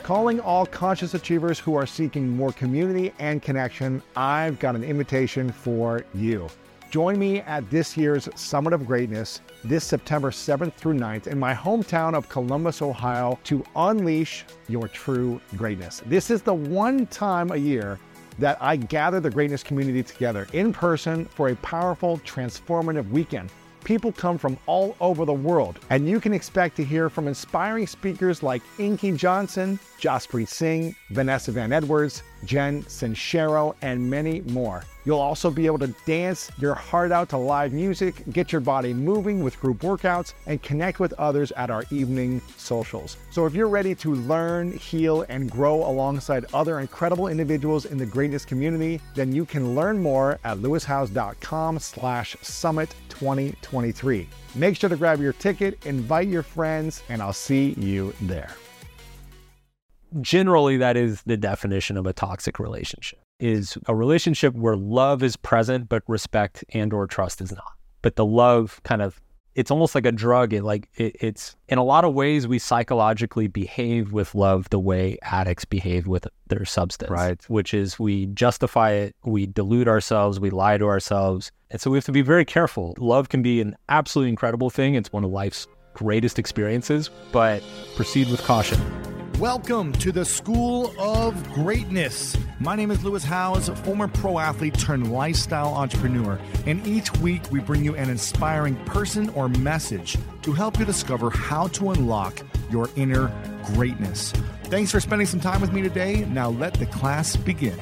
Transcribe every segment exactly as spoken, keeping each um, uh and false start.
Calling all conscious achievers who are seeking more community and connection, I've got an invitation for you. Join me at this year's Summit of Greatness this September seventh through ninth in my hometown of Columbus, Ohio, to unleash your true greatness. This is the one time a year that I gather the greatness community together in person for a powerful, transformative weekend. People come from all over the world, and you can expect to hear from inspiring speakers like Inky Johnson, Jaspreet Singh, Vanessa Van Edwards, Jen Sincero, and many more. You'll also be able to dance your heart out to live music, get your body moving with group workouts, and connect with others at our evening socials. So if you're ready to learn, heal, and grow alongside other incredible individuals in the greatness community, then you can learn more at lewishowes.com slash summit 2023. Make sure to grab your ticket, invite your friends, and I'll see you there. Generally, that is the definition of a toxic relationship, is a relationship where love is present, but respect and or trust is not. But the love kind of, it's almost like a drug. It like it, it's, in a lot of ways, we psychologically behave with love the way addicts behave with their substance, right? Which is we justify it, we delude ourselves, we lie to ourselves. And so we have to be very careful. Love can be an absolutely incredible thing. It's one of life's greatest experiences, but proceed with caution. Welcome to the School of Greatness. My name is Lewis Howes, former pro athlete turned lifestyle entrepreneur, and each week we bring you an inspiring person or message to help you discover how to unlock your inner greatness. Thanks for spending some time with me today. Now let the class begin.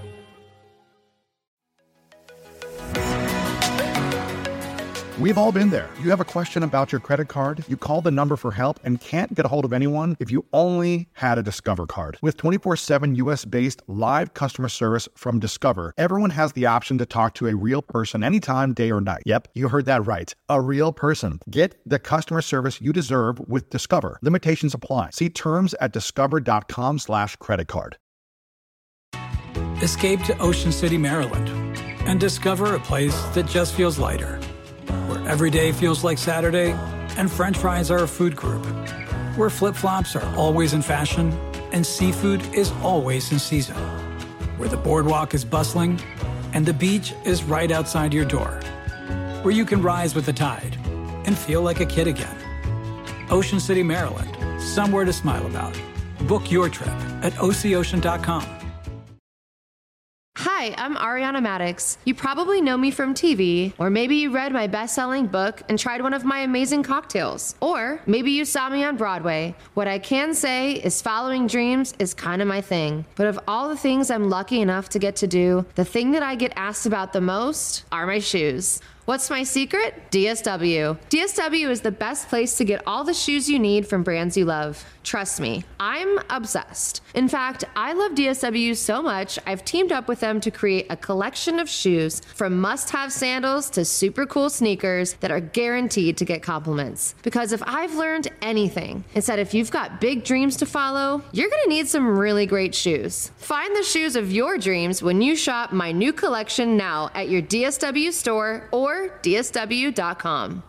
We've all been there. You have a question about your credit card, you call the number for help and can't get a hold of anyone if you only had a Discover card. With twenty-four seven U S-based live customer service from Discover, everyone has the option to talk to a real person anytime, day or night. Yep, you heard that right. A real person. Get the customer service you deserve with Discover. Limitations apply. See terms at discover.com slash credit card. Escape to Ocean City, Maryland, and discover a place that just feels lighter, where every day feels like Saturday and French fries are a food group, where flip-flops are always in fashion and seafood is always in season, where the boardwalk is bustling and the beach is right outside your door, where you can rise with the tide and feel like a kid again. Ocean City, Maryland, somewhere to smile about. Book your trip at O C ocean dot com. Hi, I'm Ariana Maddox. You probably know me from T V, or maybe you read my best-selling book and tried one of my amazing cocktails. Or maybe you saw me on Broadway. What I can say is following dreams is kind of my thing. But of all the things I'm lucky enough to get to do, the thing that I get asked about the most are my shoes. What's my secret? D S W. D S W is the best place to get all the shoes you need from brands you love. Trust me, I'm obsessed. In fact, I love D S W so much, I've teamed up with them to create a collection of shoes from must-have sandals to super cool sneakers that are guaranteed to get compliments. Because if I've learned anything, it's that if you've got big dreams to follow, you're gonna need some really great shoes. Find the shoes of your dreams when you shop my new collection now at your D S W store or D S W dot com.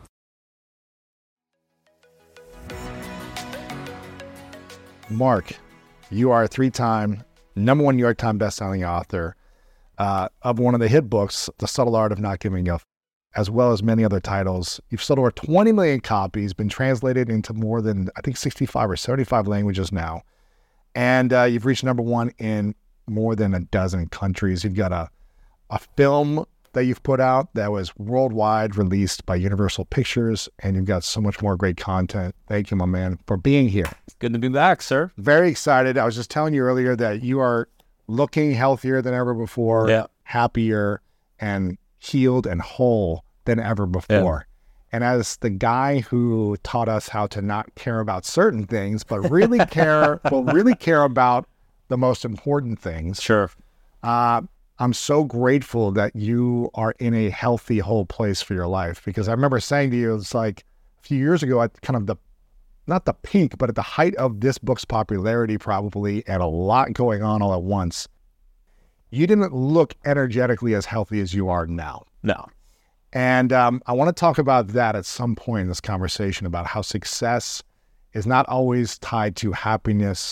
Mark, you are a three-time number one New York Times bestselling author uh, of one of the hit books, The Subtle Art of Not Giving Up, as well as many other titles. You've sold over twenty million copies, been translated into more than, I think, sixty-five or seventy-five languages now. And uh, you've reached number one in more than a dozen countries. You've got a, a film that you've put out that was worldwide released by Universal Pictures, and you've got so much more great content. Thank you, my man, for being here. Good to be back, sir. Very excited. I was just telling you earlier that you are looking healthier than ever before, yeah. happier and healed and whole than ever before. Yeah. And as the guy who taught us how to not care about certain things, but really care, but really care about the most important things. Sure. Uh, I'm so grateful that you are in a healthy, whole place for your life, because I remember saying to you, it's like a few years ago at kind of the, not the peak, but at the height of this book's popularity probably, and a lot going on all at once, you didn't look energetically as healthy as you are now. No. And um, I want to talk about that at some point in this conversation, about how success is not always tied to happiness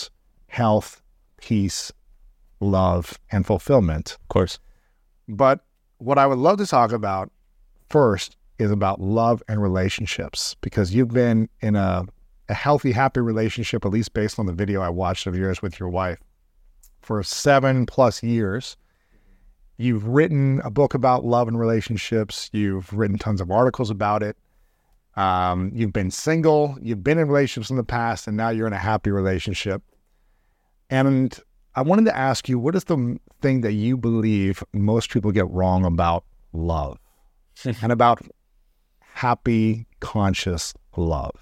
health, peace, love, and fulfillment. Of course. But what I would love to talk about first is about love and relationships, because you've been in a, a healthy, happy relationship, at least based on the video I watched of yours with your wife, for seven plus years. You've written a book about love and relationships. You've written tons of articles about it. Um, you've been single. You've been in relationships in the past, and now you're in a happy relationship. And I wanted to ask you, what is the thing that you believe most people get wrong about love and about happy, conscious love?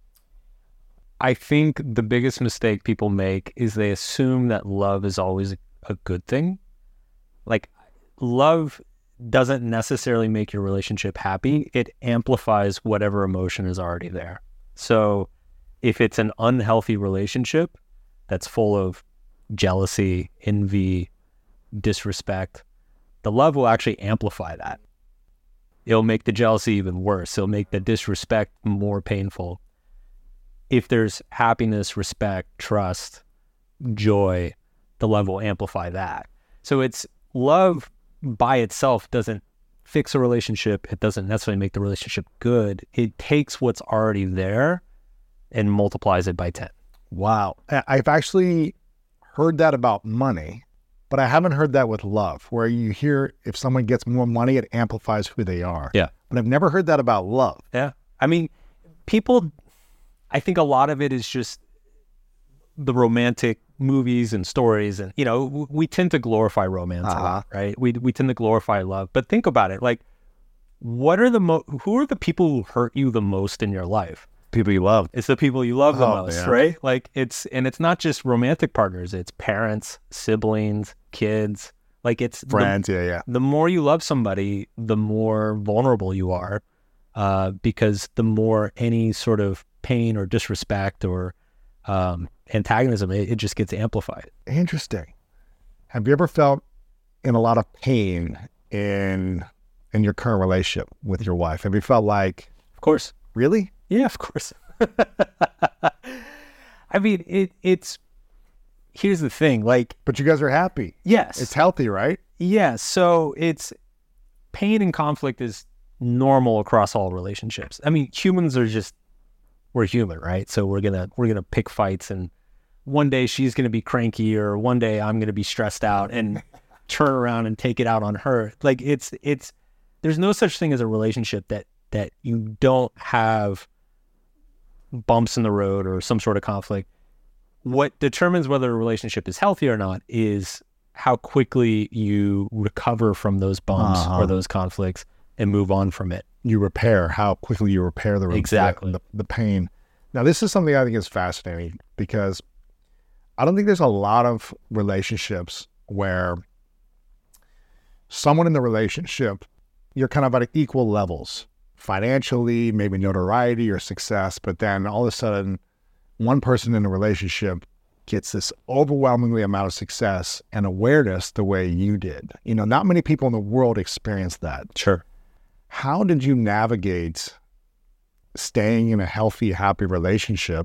I think the biggest mistake people make is they assume that love is always a good thing. Like, love doesn't necessarily make your relationship happy. It amplifies whatever emotion is already there. So if it's an unhealthy relationship that's full of jealousy, envy, disrespect, the love will actually amplify that. It'll make the jealousy even worse. It'll make the disrespect more painful. If there's happiness, respect, trust, joy, the love will amplify that. So it's love by itself doesn't fix a relationship. It doesn't necessarily make the relationship good. It takes what's already there and multiplies it by ten. Wow. I've actually heard that about money, but I haven't heard that with love, where you hear if someone gets more money, it amplifies who they are. Yeah. But I've never heard that about love. Yeah. I mean, people, I think a lot of it is just the romantic movies and stories, and you know, we tend to glorify romance uh-huh. a lot, right? We we tend to glorify love, but think about it. Like, what are the mo- who are the people who hurt you the most in your life? People you love. It's the people you love the oh, most, man. right? Like, it's and it's not just romantic partners. It's parents, siblings, kids. Like, it's friends. The, yeah, yeah. The more you love somebody, the more vulnerable you are, uh, because the more any sort of pain or disrespect or um, antagonism, it, it just gets amplified. Interesting. Have you ever felt in a lot of pain in in your current relationship with your wife? Have you felt like, of course, really? Yeah, of course. I mean, it it's here's the thing, like, but you guys are happy. Yes, it's healthy, right? Yeah. So it's pain and conflict is normal across all relationships. I mean, humans are just we're human, right? So we're gonna we're gonna pick fights, and one day she's gonna be cranky, or one day I'm gonna be stressed out and turn around and take it out on her. Like, it's it's there's no such thing as a relationship that that you don't have bumps in the road or some sort of conflict. What determines whether a relationship is healthy or not is how quickly you recover from those bumps uh-huh. or those conflicts and move on from it. You repair, how quickly you repair the exactly the, the pain. Now, this is something I think is fascinating, because I don't think there's a lot of relationships where someone in the relationship, you're kind of at equal levels, financially, maybe notoriety or success, but then all of a sudden, one person in a relationship gets this overwhelmingly amount of success and awareness the way you did. You know, not many people in the world experience that. Sure. How did you navigate staying in a healthy, happy relationship,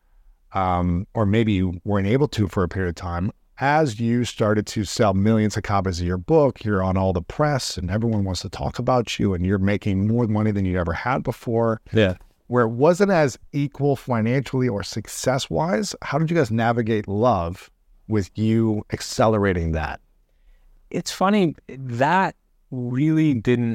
um, or maybe you weren't able to for a period of time, as you started to sell millions of copies of your book? You're on all the press and everyone wants to talk about you, and you're making more money than you ever had before. Yeah. Where it wasn't as equal financially or success-wise. How did you guys navigate love with you accelerating that? It's funny, that really didn't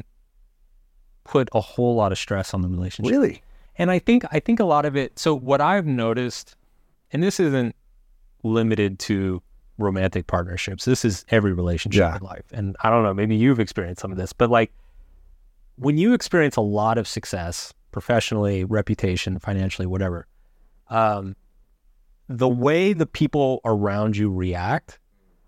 put a whole lot of stress on the relationship. Really? And I think I think a lot of it, so what I've noticed, and this isn't limited to romantic partnerships, this is every relationship yeah. in life. And I don't know, maybe you've experienced some of this, but like, when you experience a lot of success, professionally, reputation, financially, whatever, um, the way the people around you react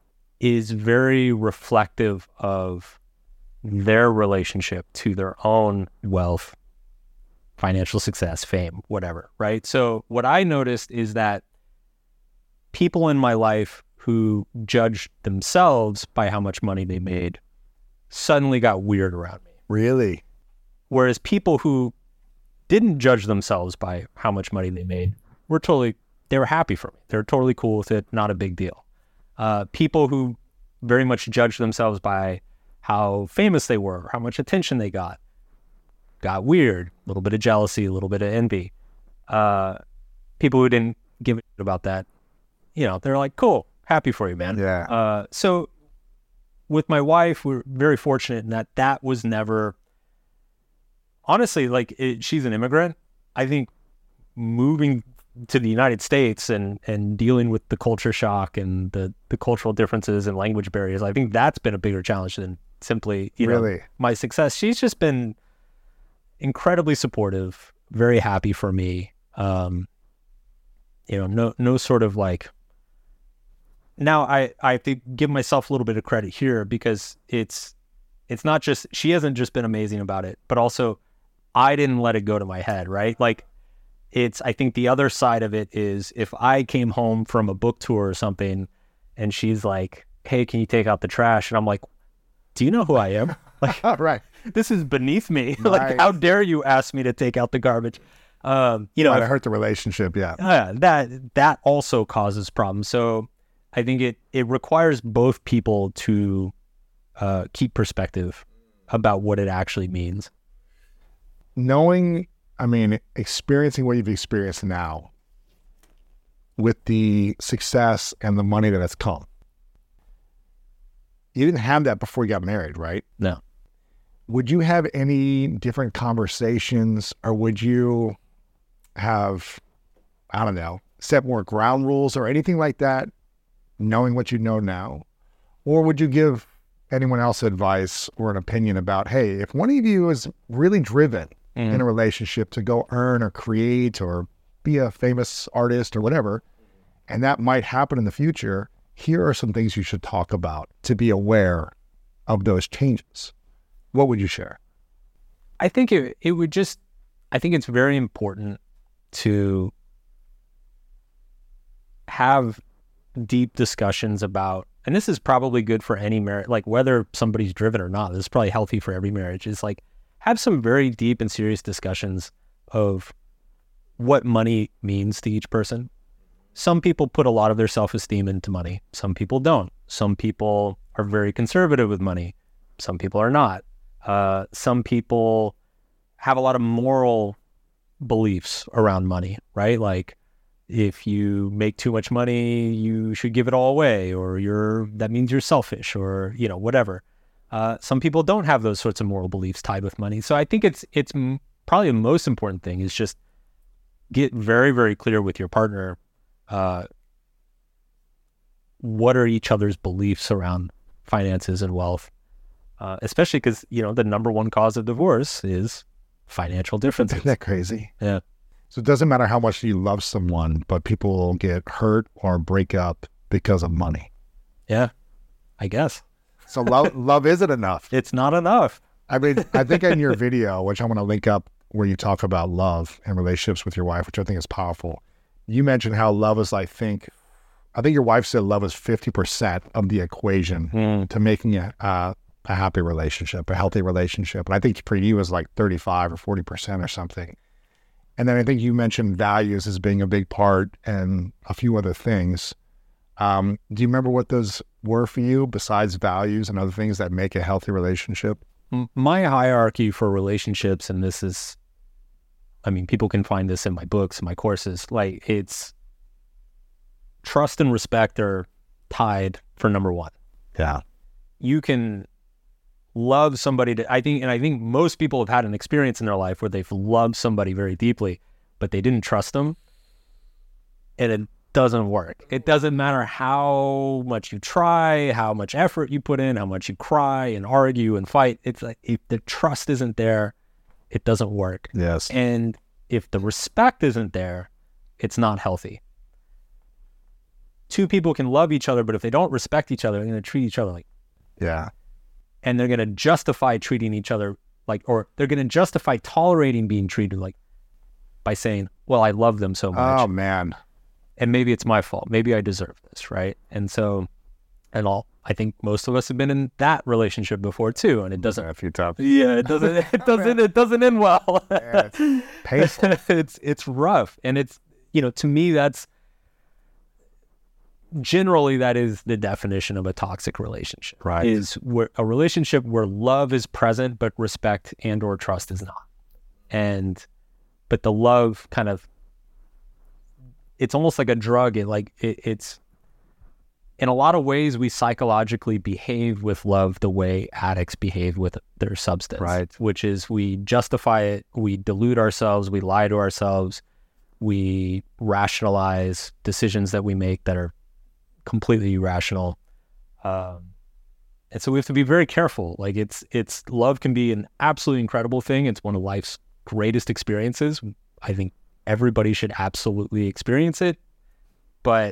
is very reflective of their relationship to their own wealth, financial success, fame, whatever, right? So what I noticed is that people in my life who judged themselves by how much money they made suddenly got weird around me. Really? Whereas people who didn't judge themselves by how much money they made were totally they were happy for me. They were totally cool with it. Not a big deal. Uh, people who very much judged themselves by how famous they were, how much attention they got, got weird. A little bit of jealousy, a little bit of envy. Uh, people who didn't give a shit about that, you know, they're like, cool, happy for you, man. Yeah. Uh, so with my wife, we're very fortunate in that that was never, honestly, like it, she's an immigrant. I think moving to the United States and, and dealing with the culture shock and the, the cultural differences and language barriers, I think that's been a bigger challenge than simply, you Really? know, my success. She's just been incredibly supportive, very happy for me. Um, you know, no, no sort of like, now I, I have to give myself a little bit of credit here because it's, it's not just, she hasn't just been amazing about it, but also I didn't let it go to my head, right? Like it's, I think the other side of it is if I came home from a book tour or something and she's like, hey, can you take out the trash? And I'm like, do you know who I am? Like, Right. this is beneath me. Like, Nice. how dare you ask me to take out the garbage? Um, you know, Might have hurt the relationship. Yeah. uh, that that also causes problems. So I think it it requires both people to uh, keep perspective about what it actually means. Knowing, I mean, experiencing what you've experienced now with the success and the money that has come. You didn't have that before you got married, right? No. Would you have any different conversations, or would you have, I don't know, set more ground rules or anything like that, knowing what you know now? Or would you give anyone else advice or an opinion about, hey, if one of you is really driven Mhm. in a relationship to go earn or create or be a famous artist or whatever, and that might happen in the future, here are some things you should talk about to be aware of those changes. What would you share? I think it it would just, I think it's very important to have deep discussions about, and this is probably good for any marriage, like whether somebody's driven or not, this is probably healthy for every marriage, is like have some very deep and serious discussions of what money means to each person. Some people put a lot of their self-esteem into money. Some people don't. Some people are very conservative with money. Some people are not. Uh, some people have a lot of moral beliefs around money, right? Like if you make too much money, you should give it all away, or you're, that means you're selfish, or, you know, whatever. Uh, some people don't have those sorts of moral beliefs tied with money. So I think it's, it's m- probably the most important thing is just get very, very clear with your partner. Uh, what are each other's beliefs around finances and wealth? Uh, especially because, you know, the number one cause of divorce is financial differences. Isn't that crazy? Yeah. So it doesn't matter how much you love someone, but people will get hurt or break up because of money. Yeah, I guess. So love love isn't enough. It's not enough. I mean, I think in your video, which I'm going to link up, where you talk about love and relationships with your wife, which I think is powerful, you mentioned how love is, I think, I think your wife said love is fifty percent of the equation Mm. to making a, uh, a happy relationship, a healthy relationship. And I think for you it was like thirty-five or forty percent or something. And then I think you mentioned values as being a big part and a few other things. Um, do you remember what those were for you besides values and other things that make a healthy relationship? M- My hierarchy for relationships, and this is, I mean, people can find this in my books and my courses, like it's trust and respect are tied for number one. Yeah. You can love somebody to, I think, and I think most people have had an experience in their life where they've loved somebody very deeply, but they didn't trust them, and it doesn't work. It doesn't matter how much you try, how much effort you put in, how much you cry and argue and fight. It's like if the trust isn't there, it doesn't work. Yes. And if the respect isn't there, it's not healthy. Two people can love each other, but if they don't respect each other, they're going to treat each other like, Yeah. and they're going to justify treating each other like, or they're going to justify tolerating being treated like by saying, well, I love them so much. Oh, man. And maybe it's my fault. Maybe I deserve this, right? And so, and all, I think most of us have been in that relationship before too, and it doesn't. A few times. Yeah, it doesn't. It doesn't. It doesn't end well. Yeah, it's painful. it's it's rough, and it's, you know, to me that's generally that is the definition of a toxic relationship, Right. Is where a relationship where love is present, but respect and or trust is not. And, but the love kind of, it's almost like a drug. It like, it, it's, in a lot of ways, we psychologically behave with love the way addicts behave with their substance, Right. Which is we justify it, we delude ourselves, we lie to ourselves, we rationalize decisions that we make that are completely irrational. Um, and so we have to be very careful. Like it's, it's love can be an absolutely incredible thing. It's one of life's greatest experiences. I think everybody should absolutely experience it, but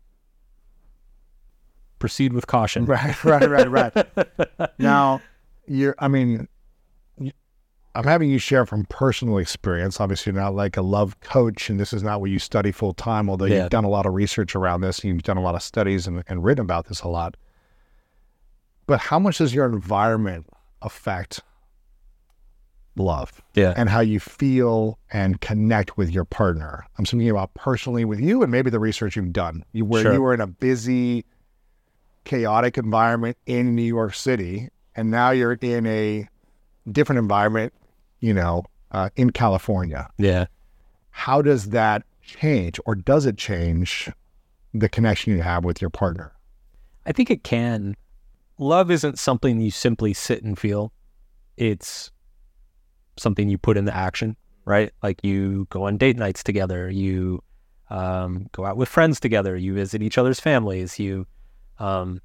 proceed with caution. Right, right, right, right. Now, you're, I mean, you- I'm having you share from personal experience. Obviously, you're not like a love coach, and this is not what you study full time, although Yeah. you've done a lot of research around this, and you've done a lot of studies and, and written about this a lot. But how much does your environment affect love Yeah. and how you feel and connect with your partner? I'm thinking about personally with you and maybe the research you've done. You where Sure. you were in a busy, chaotic environment in New York City, and now you're in a different environment, you know, uh, in California. Yeah. How does that change, or does it change the connection you have with your partner? I think it can. Love isn't something you simply sit and feel. It's something you put into action, right? Like you go on date nights together, you um, go out with friends together, you visit each other's families, you um,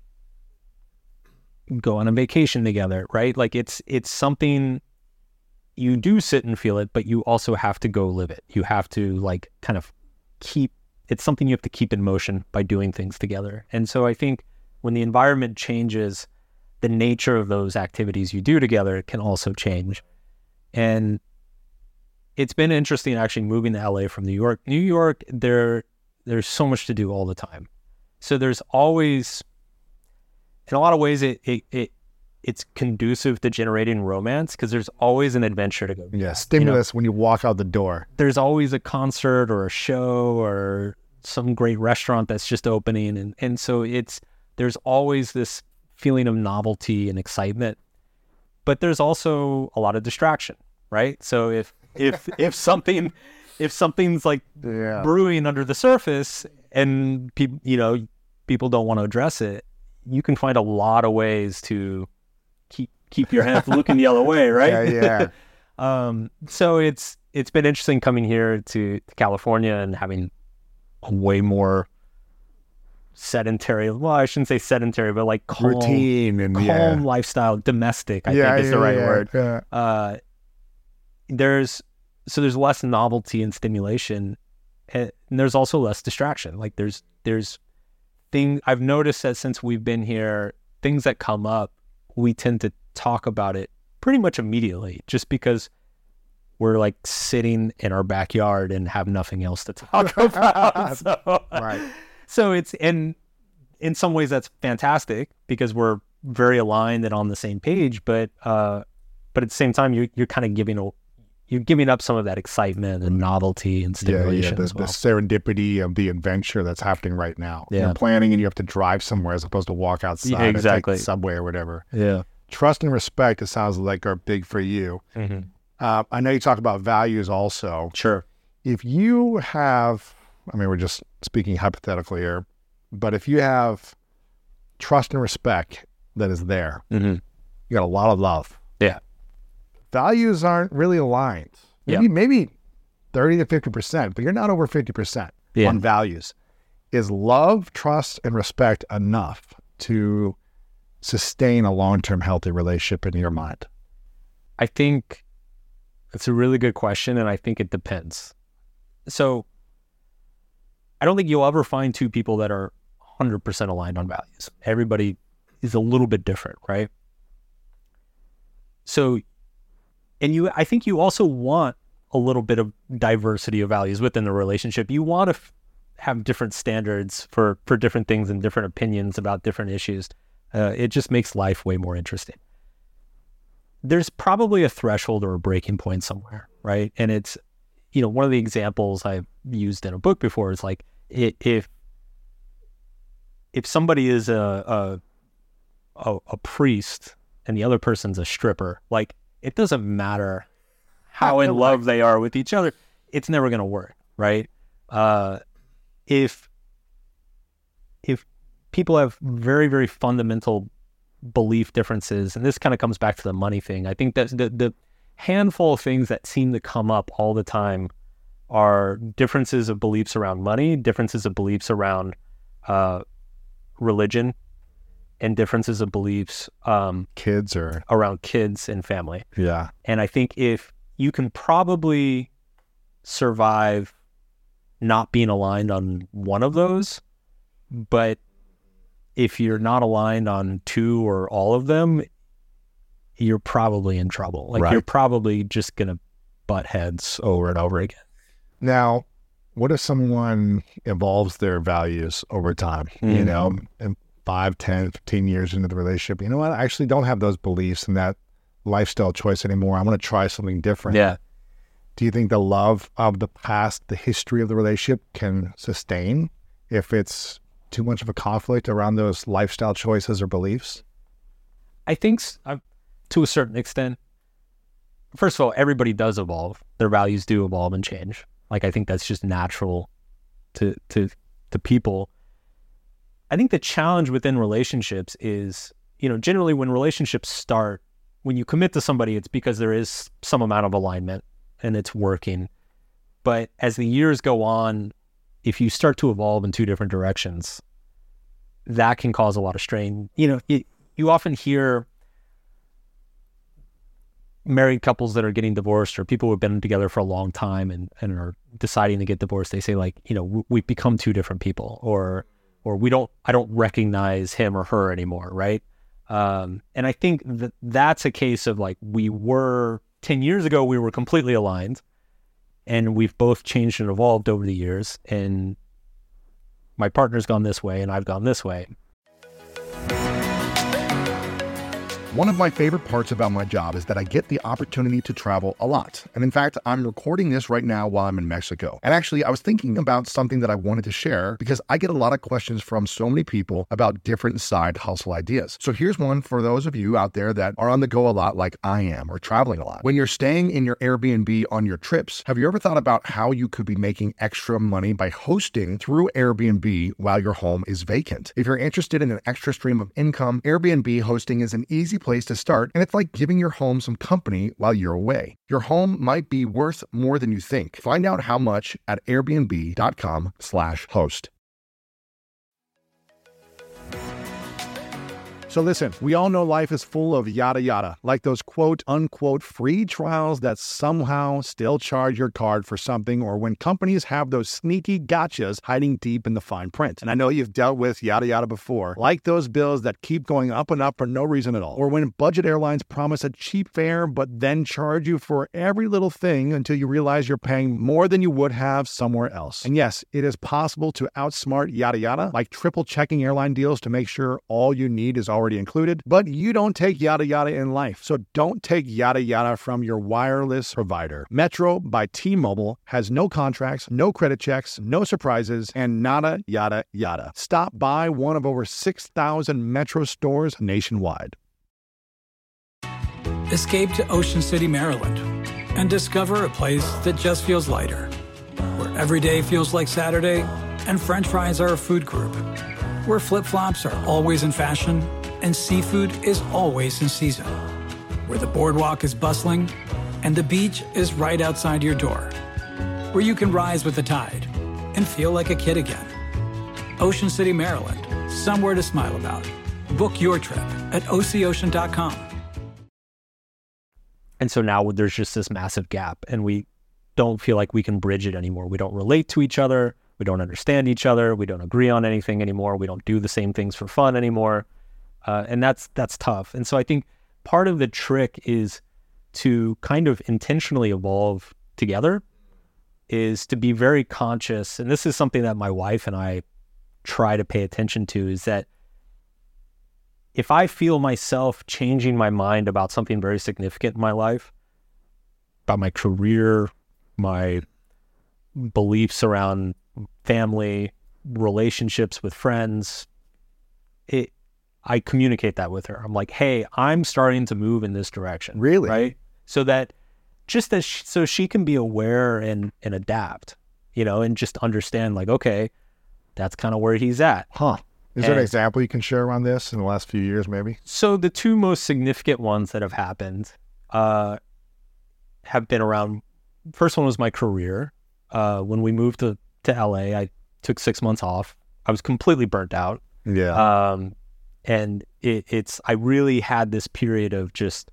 go on a vacation together, right? Like it's it's something you do sit and feel it, but you also have to go live it. You have to like kind of keep, it's something you have to keep in motion by doing things together. And so I think when the environment changes, the nature of those activities you do together can also change. And it's been interesting actually moving to L A from New York. New York, there there's so much to do all the time. So there's always, in a lot of ways, it it, it it's conducive to generating romance because there's always an adventure to go. Yeah, stimulus when you walk out the door. There's always a concert or a show or some great restaurant that's just opening. And, and so it's, there's always this feeling of novelty and excitement, but there's also a lot of distraction, right? So if, if, if something, if something's like Yeah. brewing under the surface and people, you know, people don't want to address it, you can find a lot of ways to keep, keep your head looking the other way, right? Yeah, yeah. Um, so it's it's been interesting coming here to, to California and having a way more sedentary, well, I shouldn't say sedentary, but like calm, Routine and calm yeah. lifestyle, domestic, I Yeah, think is the yeah, right yeah, word. yeah. Uh, there's, so there's less novelty and stimulation, and there's also less distraction. Like there's, there's thing I've noticed that since we've been here, things that come up, we tend to talk about it pretty much immediately just because we're like sitting in our backyard and have nothing else to talk about. So, Right. so it's, and in some ways that's fantastic because we're very aligned and on the same page, but, uh, but at the same time, you're, you're kind of giving, a, you're giving up some of that excitement and novelty and Yeah, yeah, stimulation the, as well. the serendipity of the adventure that's happening right now. Yeah. You're planning and you have to drive somewhere as opposed to walk outside Yeah, and take exactly. the subway or whatever. Yeah. Trust and respect, it sounds like, are big for you. Mm-hmm. Uh, I know you talk about values also. Sure. If you have, I mean, we're just speaking hypothetically here, but if you have trust and respect that is there, Mm-hmm. you got a lot of love. Yeah. Values aren't really aligned. Maybe, Yeah. maybe thirty to fifty percent, but you're not over fifty percent Yeah. on values. Is love, trust, and respect enough to sustain a long-term healthy relationship in your mind? I think it's a really good question, and I think it depends. So I don't think you'll ever find two people that are one hundred percent aligned on values. Everybody is a little bit different, right? So, and you, I think you also want a little bit of diversity of values within the relationship. You want to f- have different standards for, for different things and different opinions about different issues. Uh, it just makes life way more interesting. There's probably a threshold or a breaking point somewhere, right? And it's, you know, one of the examples I've used in a book before is like, it, if if somebody is a, a, a, a priest and the other person's a stripper, like it doesn't matter how in love they are with each other. It's never going to work, right? Uh, if, if people have very, very fundamental belief differences, and this kind of comes back to the money thing, I think that the, the handful of things that seem to come up all the time are differences of beliefs around money, differences of beliefs around uh, religion, and differences of beliefs um, Kids or around kids and family. yeah, And I think if you can probably survive not being aligned on one of those, but if you're not aligned on two or all of them, you're probably in trouble. Like Right. you're probably just going to butt heads over and over again. Now, what if someone evolves their values over time, you Mhm. know, and five, ten, fifteen years into the relationship, you know what, I actually don't have those beliefs and that lifestyle choice anymore. I'm going to try something different. Yeah. Do you think the love of the past, the history of the relationship can sustain if it's too much of a conflict around those lifestyle choices or beliefs? I think s- uh, to a certain extent, first of all, everybody does evolve. Their values do evolve and change. Like, I think that's just natural to, to, to people. I think the challenge within relationships is, you know, generally when relationships start, when you commit to somebody, it's because there is some amount of alignment and it's working. But as the years go on, if you start to evolve in two different directions, that can cause a lot of strain. You know, it, you often hear married couples that are getting divorced, or people who have been together for a long time and, and are deciding to get divorced. They say, like, you know, w- we've become two different people, or or we don't, I don't recognize him or her anymore, right? Um, and I think that that's a case of, like, we were, ten years ago, we were completely aligned, and we've both changed and evolved over the years, and my partner's gone this way and I've gone this way. One of my favorite parts about my job is that I get the opportunity to travel a lot. And in fact, I'm recording this right now while I'm in Mexico. And actually, I was thinking about something that I wanted to share because I get a lot of questions from so many people about different side hustle ideas. So here's one for those of you out there that are on the go a lot like I am, or traveling a lot. When you're staying in your Airbnb on your trips, have you ever thought about how you could be making extra money by hosting through Airbnb while your home is vacant? If you're interested in an extra stream of income, Airbnb hosting is an easy place to start, and it's like giving your home some company while you're away. Your home might be worth more than you think. Find out how much at airbnb.com slash host. So listen, we all know life is full of yada yada, like those quote unquote free trials that somehow still charge your card for something, or when companies have those sneaky gotchas hiding deep in the fine print. And I know you've dealt with yada yada before, like those bills that keep going up and up for no reason at all, or when budget airlines promise a cheap fare but then charge you for every little thing until you realize you're paying more than you would have somewhere else. And yes, it is possible to outsmart yada yada, like triple checking airline deals to make sure all you need is already included, but you don't take yada yada in life. So don't take yada yada from your wireless provider. Metro by T-Mobile has no contracts, no credit checks, no surprises, and nada yada yada. Stop by one of over six thousand Metro stores nationwide. Escape to Ocean City, Maryland, and discover a place that just feels lighter, where every day feels like Saturday and French fries are a food group, where flip-flops are always in fashion and seafood is always in season, where the boardwalk is bustling and the beach is right outside your door, where you can rise with the tide and feel like a kid again. Ocean City, Maryland, somewhere to smile about. Book your trip at O C ocean dot com. And so now there's just this massive gap, and we don't feel like we can bridge it anymore. We don't relate to each other. We don't understand each other. We don't agree on anything anymore. We don't do the same things for fun anymore. Uh, and that's that's tough. And so I think part of the trick is to kind of intentionally evolve together, is to be very conscious. And this is something that my wife and I try to pay attention to, is that if I feel myself changing my mind about something very significant in my life, about my career, my beliefs around family, relationships with friends, it, I communicate that with her. I'm like, hey, I'm starting to move in this direction. Really? Right? So that just that, she, so she can be aware and, and adapt, you know, and just understand like, okay, that's kind of where he's at. Huh. Is and, there an example you can share around this in the last few years, maybe? So the two most significant ones that have happened uh, have been around, first one was my career. Uh, when we moved to, to L A, I took six months off. I was completely burnt out. Yeah. Um, and it, it's, I really had this period of just,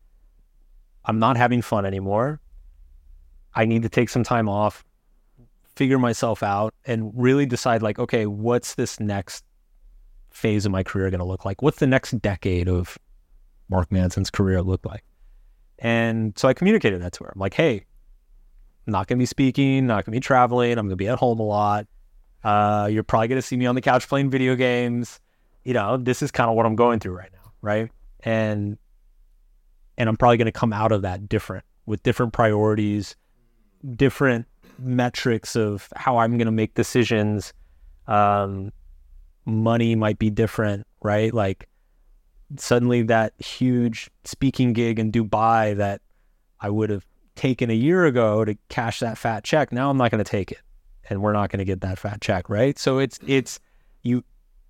I'm not having fun anymore. I need to take some time off, figure myself out, and really decide like, okay, what's this next phase of my career going to look like? What's the next decade of Mark Manson's career look like? And so I communicated that to her. I'm like, hey, I'm not going to be speaking, not going to be traveling. I'm going to be at home a lot. Uh, you're probably going to see me on the couch playing video games. You know, this is kind of what I'm going through right now, right? And and I'm probably going to come out of that different, with different priorities, different metrics of how I'm going to make decisions. Um, money might be different, right? Like suddenly that huge speaking gig in Dubai that I would have taken a year ago to cash that fat check, now I'm not going to take it, and we're not going to get that fat check, right? So it's it's you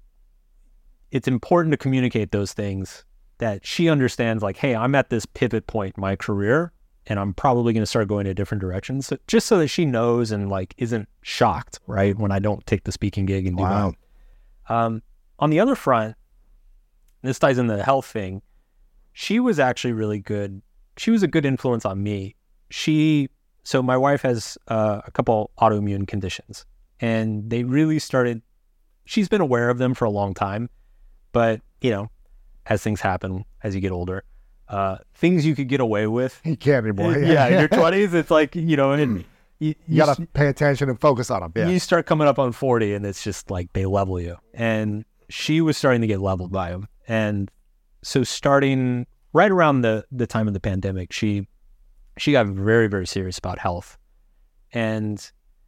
it's important to communicate those things, that she understands like, hey, I'm at this pivot point in my career and I'm probably going to start going in a different direction. So just so that she knows and like isn't shocked, right, when I don't take the speaking gig in Dubai. Wow. Um, on the other front, this ties into the health thing. She was actually really good. She was a good influence on me. She, so my wife has uh, a couple autoimmune conditions, and they really started, she's been aware of them for a long time, but you know, as things happen, as you get older, uh, things you could get away with. You can't anymore. Yeah, in your twenties, it's like, you know, and you, You, you got to pay attention and focus on them. Yeah. You start coming up on forty and it's just like they level you. And she was starting to get leveled by them. And so starting right around the, the time of the pandemic, she she got very, very serious about health. And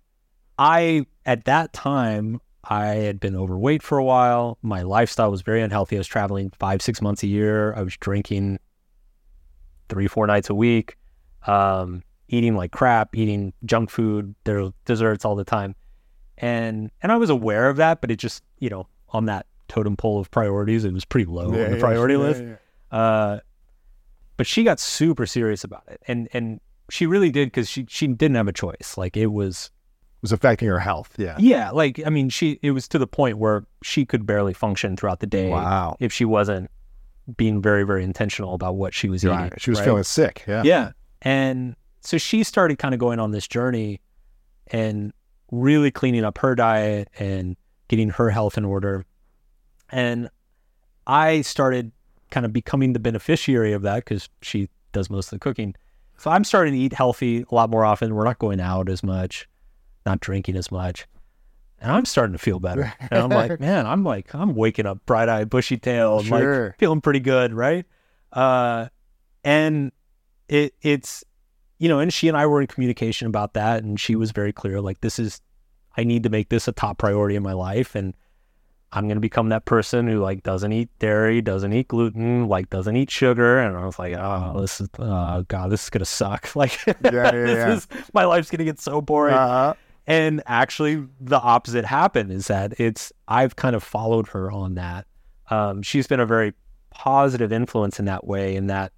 I, at that time, I had been overweight for a while. My lifestyle was very unhealthy. I was traveling five, six months a year. I was drinking three, four nights a week. Um, eating like crap, eating junk food, there were desserts all the time. And and I was aware of that, but it just, you know, on that totem pole of priorities, it was pretty low yeah, on the yeah, priority yeah, list. Yeah. Uh, but she got super serious about it. And and she really did, because she, she didn't have a choice. Like it was... It was affecting her health. Yeah. Yeah. Like, I mean, she, it was to the point where she could barely function throughout the day. Wow. If she wasn't being very, very intentional about what she was Right. eating. She was right? feeling sick. Yeah. Yeah. And so she started kind of going on this journey and really cleaning up her diet and getting her health in order. And I started kind of becoming the beneficiary of that, because she does most of the cooking. So I'm starting to eat healthy a lot more often. We're not going out as much, not drinking as much. And I'm starting to feel better. And I'm like, man, I'm like, I'm waking up bright-eyed, bushy-tailed, Sure. like feeling pretty good, right? Uh, and it it's, you know, and she and I were in communication about that, and she was very clear, like, this is, I need to make this a top priority in my life, and I'm going to become that person who, like, doesn't eat dairy, doesn't eat gluten, like, doesn't eat sugar. And I was like, oh, this is, oh, God, this is going to suck. Like, Yeah, yeah, this yeah. is, my life's going to get so boring. Uh-huh. And actually, the opposite happened, is that it's, I've kind of followed her on that. Um, she's been a very positive influence in that way, in that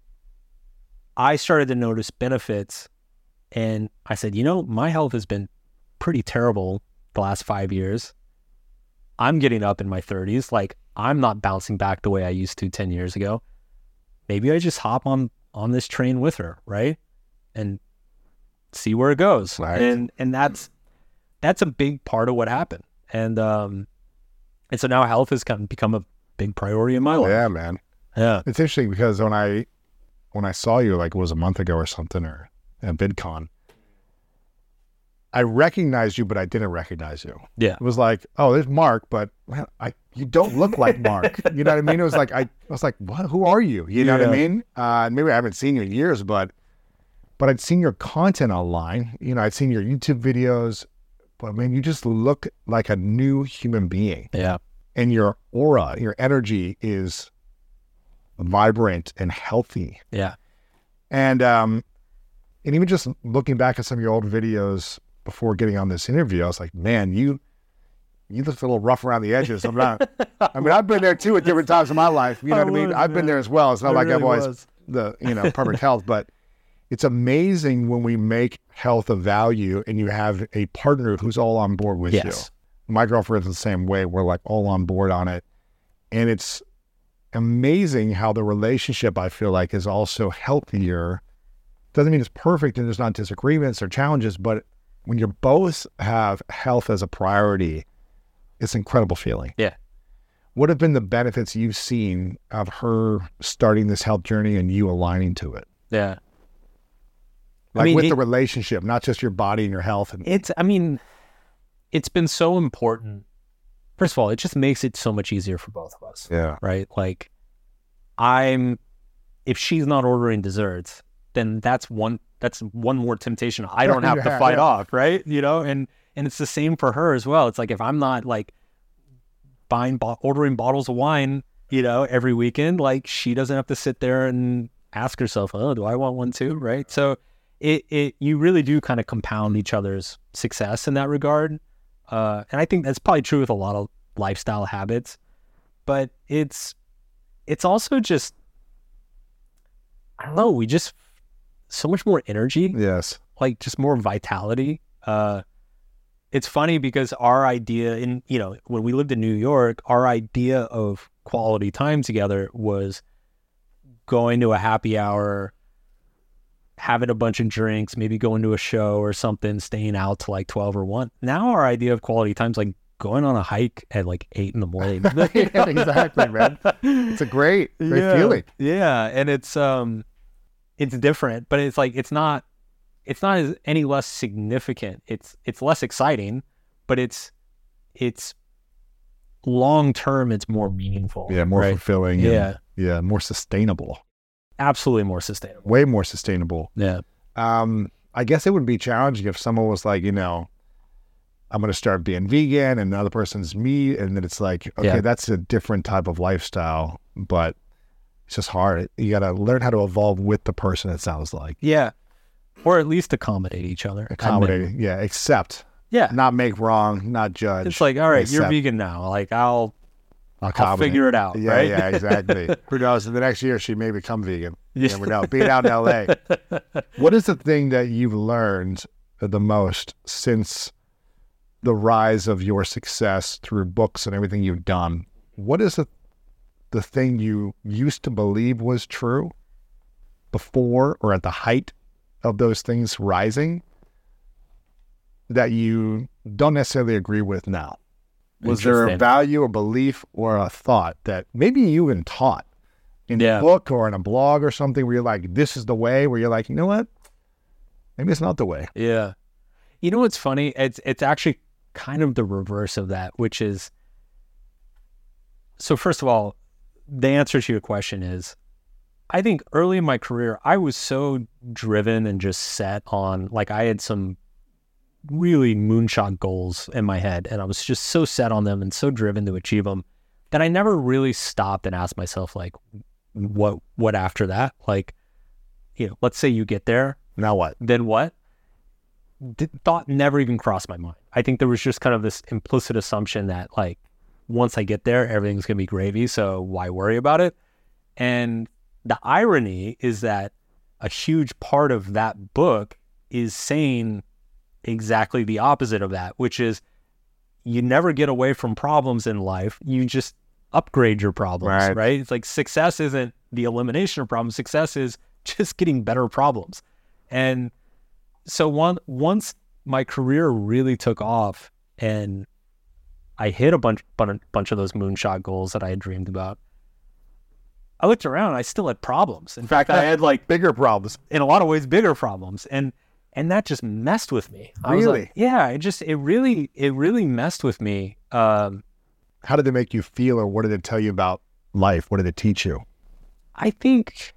I started to notice benefits, and I said, you know, my health has been pretty terrible the last five years. I'm getting up in my thirties. Like, I'm not bouncing back the way I used to ten years ago. Maybe I just hop on, on this train with her, right? And see where it goes. Right. And, and that's, that's a big part of what happened. And, um, and so now health has kind of become a big priority in my life. Yeah, man. Yeah. It's interesting because when I when I saw you, like it was a month ago or something, or at VidCon, I recognized you, but I didn't recognize you. Yeah. It was like, oh, there's Mark, but man, I you don't look like Mark. You know what I mean? It was like I, I was like, what? Who are you? You know Yeah. what I mean? Uh, maybe I haven't seen you in years, but but I'd seen your content online. You know, I'd seen your YouTube videos, but man, you just look like a new human being. Yeah. and your aura, your energy is vibrant and healthy. Yeah. And um, and even just looking back at some of your old videos before getting on this interview, I was like, man, you you look a little rough around the edges. I'm not. I mean, I've been there too at different times in my life. You know I what I mean? was, I've man. been there as well. It's not I like really I've always was. the you know perfect health, but it's amazing when we make health a value and you have a partner who's all on board with Yes. you. My girlfriend's the same way. We're like all on board on it, and it's amazing how the relationship, I feel like, is also healthier. Doesn't mean it's perfect and there's not disagreements or challenges, but when you both have health as a priority, it's an incredible feeling. Yeah. What have been the benefits you've seen of her starting this health journey and you aligning to it? Yeah. Like I mean, with it- the relationship, not just your body and your health. And It's, I mean, it's been so important. First of all, it just makes it so much easier for both of us. yeah, Right? Like, I'm, if she's not ordering desserts, then that's one, that's one more temptation I don't have to Yeah, fight yeah. off. Right? You know, and, and it's the same for her as well. It's like, if I'm not like buying, bo- ordering bottles of wine, you know, every weekend, like she doesn't have to sit there and ask herself, oh, do I want one too? Right? So it, it, you really do kind of compound each other's success in that regard. Uh, and I think that's probably true with a lot of lifestyle habits, but it's, it's also just, I don't know, we just, so much more energy, yes, like just more vitality. Uh, it's funny because our idea in, you know, when we lived in New York, our idea of quality time together was going to a happy hour, having a bunch of drinks, maybe going to a show or something, staying out to like twelve or one. Now our idea of quality time is like going on a hike at like eight in the morning. Yeah, exactly, man. It's a great, great yeah. feeling. Yeah, and it's um, it's different, but it's like it's not, it's not as any less significant. It's it's less exciting, but it's it's long term. It's more meaningful. Yeah, more right? fulfilling. and, Yeah, yeah, more sustainable. absolutely more sustainable. Way more sustainable. Yeah, Um, I guess it would be challenging if someone was like, you know, I'm going to start being vegan and the other person's meat. And then it's like, okay, Yeah. that's a different type of lifestyle, but it's just hard. You got to learn how to evolve with the person, it sounds like. yeah, or at least accommodate each other. Accommodating. Yeah. Accept, Yeah, not make wrong, not judge. it's like, all right, you're accept, vegan now. Like I'll I'll accommodate. figure it out. Yeah. right? Yeah, exactly. Who knows? In the next year, she may become vegan. You Yeah. never know. Being out in L A. What is the thing that you've learned the most since the rise of your success through books and everything you've done? What is the, the thing you used to believe was true before or at the height of those things rising that you don't necessarily agree with now? Was there a Interesting. value, a belief, or a thought that maybe you even taught in Yeah. a book or in a blog or something where you're like, this is the way, where you're like, you know what? Maybe it's not the way. Yeah. You know what's funny? It's it's actually kind of the reverse of that, which is, so first of all, the answer to your question is, I think early in my career, I was so driven and just set on, like I had some really moonshot goals in my head, and I was just so set on them and so driven to achieve them that I never really stopped and asked myself, like, what what after that? Like, you know, let's say you get there, Now what? then what? Did, thought never even crossed my mind. I think there was just kind of this implicit assumption that like once I get there, everything's gonna be gravy, so why worry about it? And the irony is that a huge part of that book is saying exactly the opposite of that, which is you never get away from problems in life. You just upgrade your problems, Right. right? It's like success isn't the elimination of problems. Success is just getting better problems. And so one, once my career really took off and I hit a bunch, bunch, bunch of those moonshot goals that I had dreamed about, I looked around, I still had problems. In fact, I had like, Bigger problems. in a lot of ways, bigger problems. And, and that just messed with me. I was Really? like, yeah, it just, it really, it really messed with me. Um, How did it make you feel, or what did it tell you about life? What did it teach you? I think,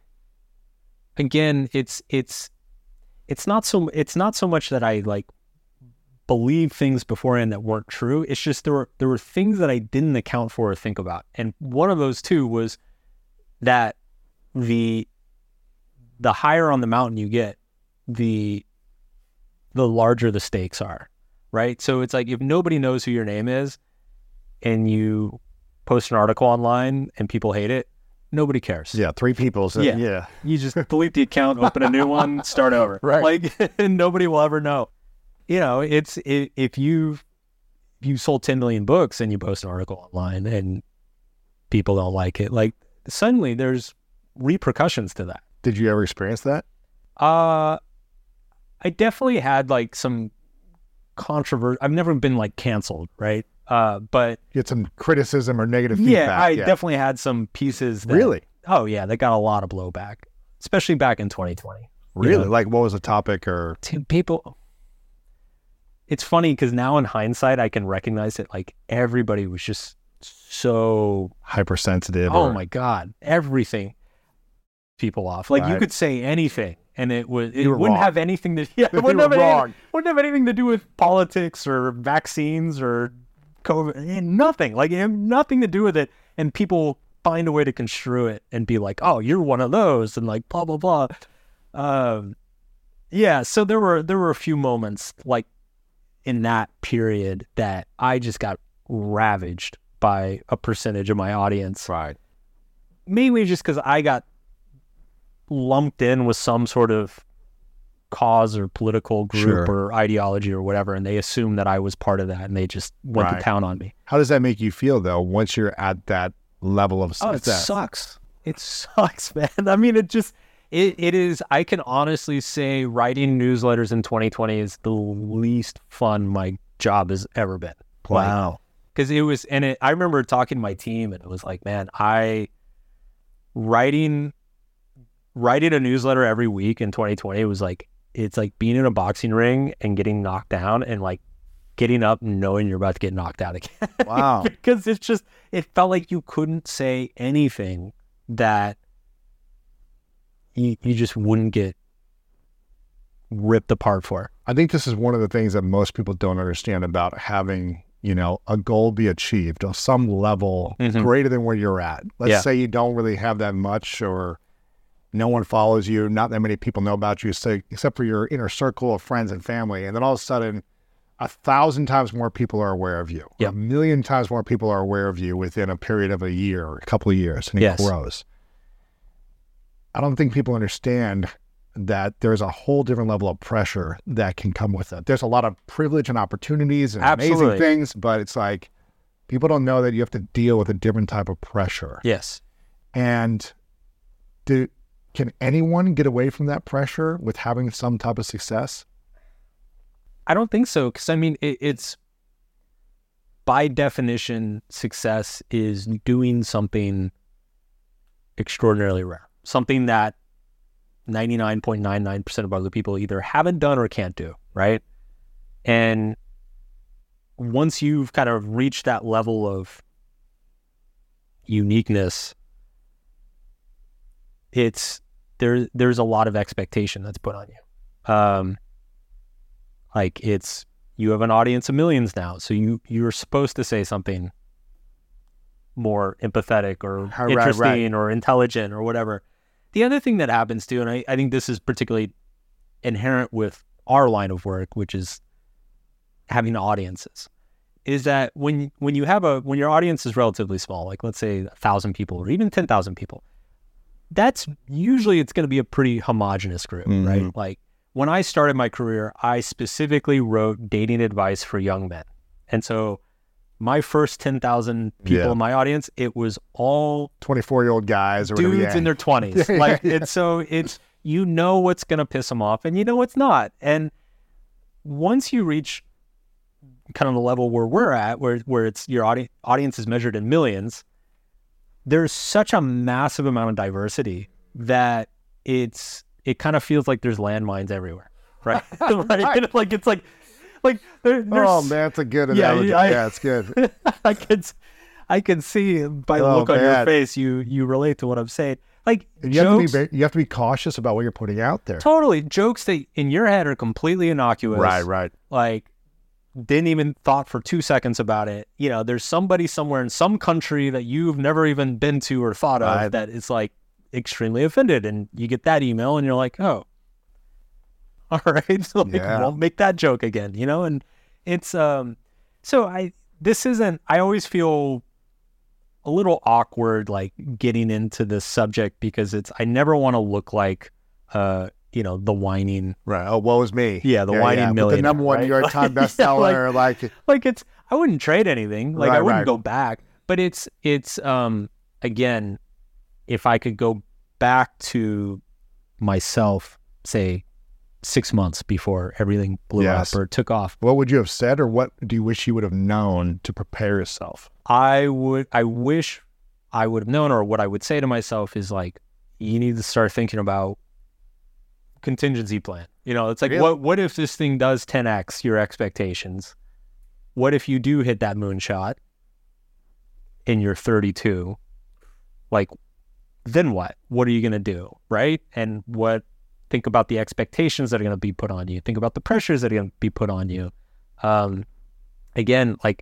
again, it's, it's, it's not so, it's not so much that I like believe things beforehand that weren't true. It's just there were there were things that I didn't account for or think about. And one of those two was that the the higher on the mountain you get, the the larger the stakes are, right? So it's like if nobody knows who your name is and you post an article online and people hate it, nobody cares. Yeah, three people. So, yeah. yeah. You just delete the account, open a new one, start over. Right. Like, and nobody will ever know. You know, it's it, if you if you sold ten million books and you post an article online and people don't like it, like suddenly there's repercussions to that. Did you ever experience that? Uh, I definitely had like some controversy. I've never been like canceled, right? Uh, but you had some criticism or negative feedback. Yeah, I yeah. definitely had some pieces. That, really? Oh yeah, that got a lot of blowback, especially back in twenty twenty. Really? You know? Like what was the topic or? People. It's funny because now in hindsight, I can recognize it. Like everybody was just so hypersensitive. Oh or... my God, everything people off. Like right. you could say anything. And it would it wouldn't wrong. have anything to yeah, it wouldn't have, anything, wouldn't have anything to do with politics or vaccines or COVID. Nothing. Like it had nothing to do with it. And people find a way to construe it and be like, "Oh, you're one of those," and like blah blah blah. Um, yeah. So there were there were a few moments like in that period that I just got ravaged by a percentage of my audience. Right. Mainly just because I got lumped in with some sort of cause or political group sure. or ideology or whatever, and they assumed that I was part of that, and they just went right. to town on me. How does that make you feel, though, once you're at that level of success? Oh, it sucks. It sucks, man. I mean, it just, it, it is, I can honestly say writing newsletters in twenty twenty is the least fun my job has ever been. Wow. Because like, it was, and it, I remember talking to my team, and it was like, man, I, writing... Writing a newsletter every week in twenty twenty was like, it's like being in a boxing ring and getting knocked down and like getting up and knowing you're about to get knocked out again. Wow. Because it's just, it felt like you couldn't say anything that you, you just wouldn't get ripped apart for. I think this is one of the things that most people don't understand about having, you know, a goal be achieved on some level mm-hmm. greater than where you're at. Let's yeah. say you don't really have that much, or no one follows you, not that many people know about you, so, except for your inner circle of friends and family. And then all of a sudden, a thousand times more people are aware of you. Yep. A million times more people are aware of you within a period of a year or a couple of years, and it yes. grows. I don't think people understand that there's a whole different level of pressure that can come with it. There's a lot of privilege and opportunities and Absolutely. amazing things, but it's like people don't know that you have to deal with a different type of pressure. Yes. And do... Can anyone get away from that pressure with having some type of success? I don't think so. Because, I mean, it, it's, by definition, success is doing something extraordinarily rare. Something that ninety-nine point nine nine percent of other people either haven't done or can't do, right? And once you've kind of reached that level of uniqueness, it's... There, there's a lot of expectation that's put on you. Um, like it's, you have an audience of millions now, so you, you're supposed to say something more empathetic or right, interesting right. or intelligent or whatever. The other thing that happens too, and I, I think this is particularly inherent with our line of work, which is having audiences, is that when, when you have a, when your audience is relatively small, like let's say a thousand people or even ten thousand people, that's usually it's going to be a pretty homogenous group, mm-hmm. right? Like when I started my career, I specifically wrote dating advice for young men. And so my first ten thousand people yeah. in my audience, it was all twenty-four year old guys or dudes whatever, yeah. in their twenties. Like, yeah. And so it's, you know, what's going to piss them off and you know, what's not. And once you reach kind of the level where we're at, where, where it's your audi- audience is measured in millions, there's such a massive amount of diversity that it's, it kind of feels like there's landmines everywhere, right? right? Like, it's like, like there, there's... Oh man, that's a good analogy. Yeah, I, yeah it's good. I can, I can see by the oh, look man. on your face, you, you relate to what I'm saying. Like you jokes, have to be, you have to be cautious about what you're putting out there. Totally. Jokes that in your head are completely innocuous. Right, right. Like didn't even thought for two seconds about it. You know, there's somebody somewhere in some country that you've never even been to or thought of right. that is like extremely offended, and you get that email and you're like, oh, all right, so like, yeah. won't make that joke again, you know? And it's, um, so I, this isn't, I always feel a little awkward, like getting into this subject because it's, I never want to look like, uh, you know, the whining. Right. Oh, woe is me. Yeah. The yeah, whining yeah. millionaire. The number one right? New York Times bestseller. yeah, like, like, like it's, I wouldn't trade anything. Like right, I wouldn't right. go back, but it's, it's, um, again, if I could go back to myself, say six months before everything blew yes. up or took off. What would you have said, or what do you wish you would have known to prepare yourself? I would, I wish I would have known, or what I would say to myself is like, you need to start thinking about contingency plan. You know, it's like, really? what, what if this thing does ten X your expectations? What if you do hit that moonshot and you're thirty-two? Like, then what? What are you going to do? Right? And what, think about the expectations that are going to be put on you. Think about the pressures that are going to be put on you. Um, again, like,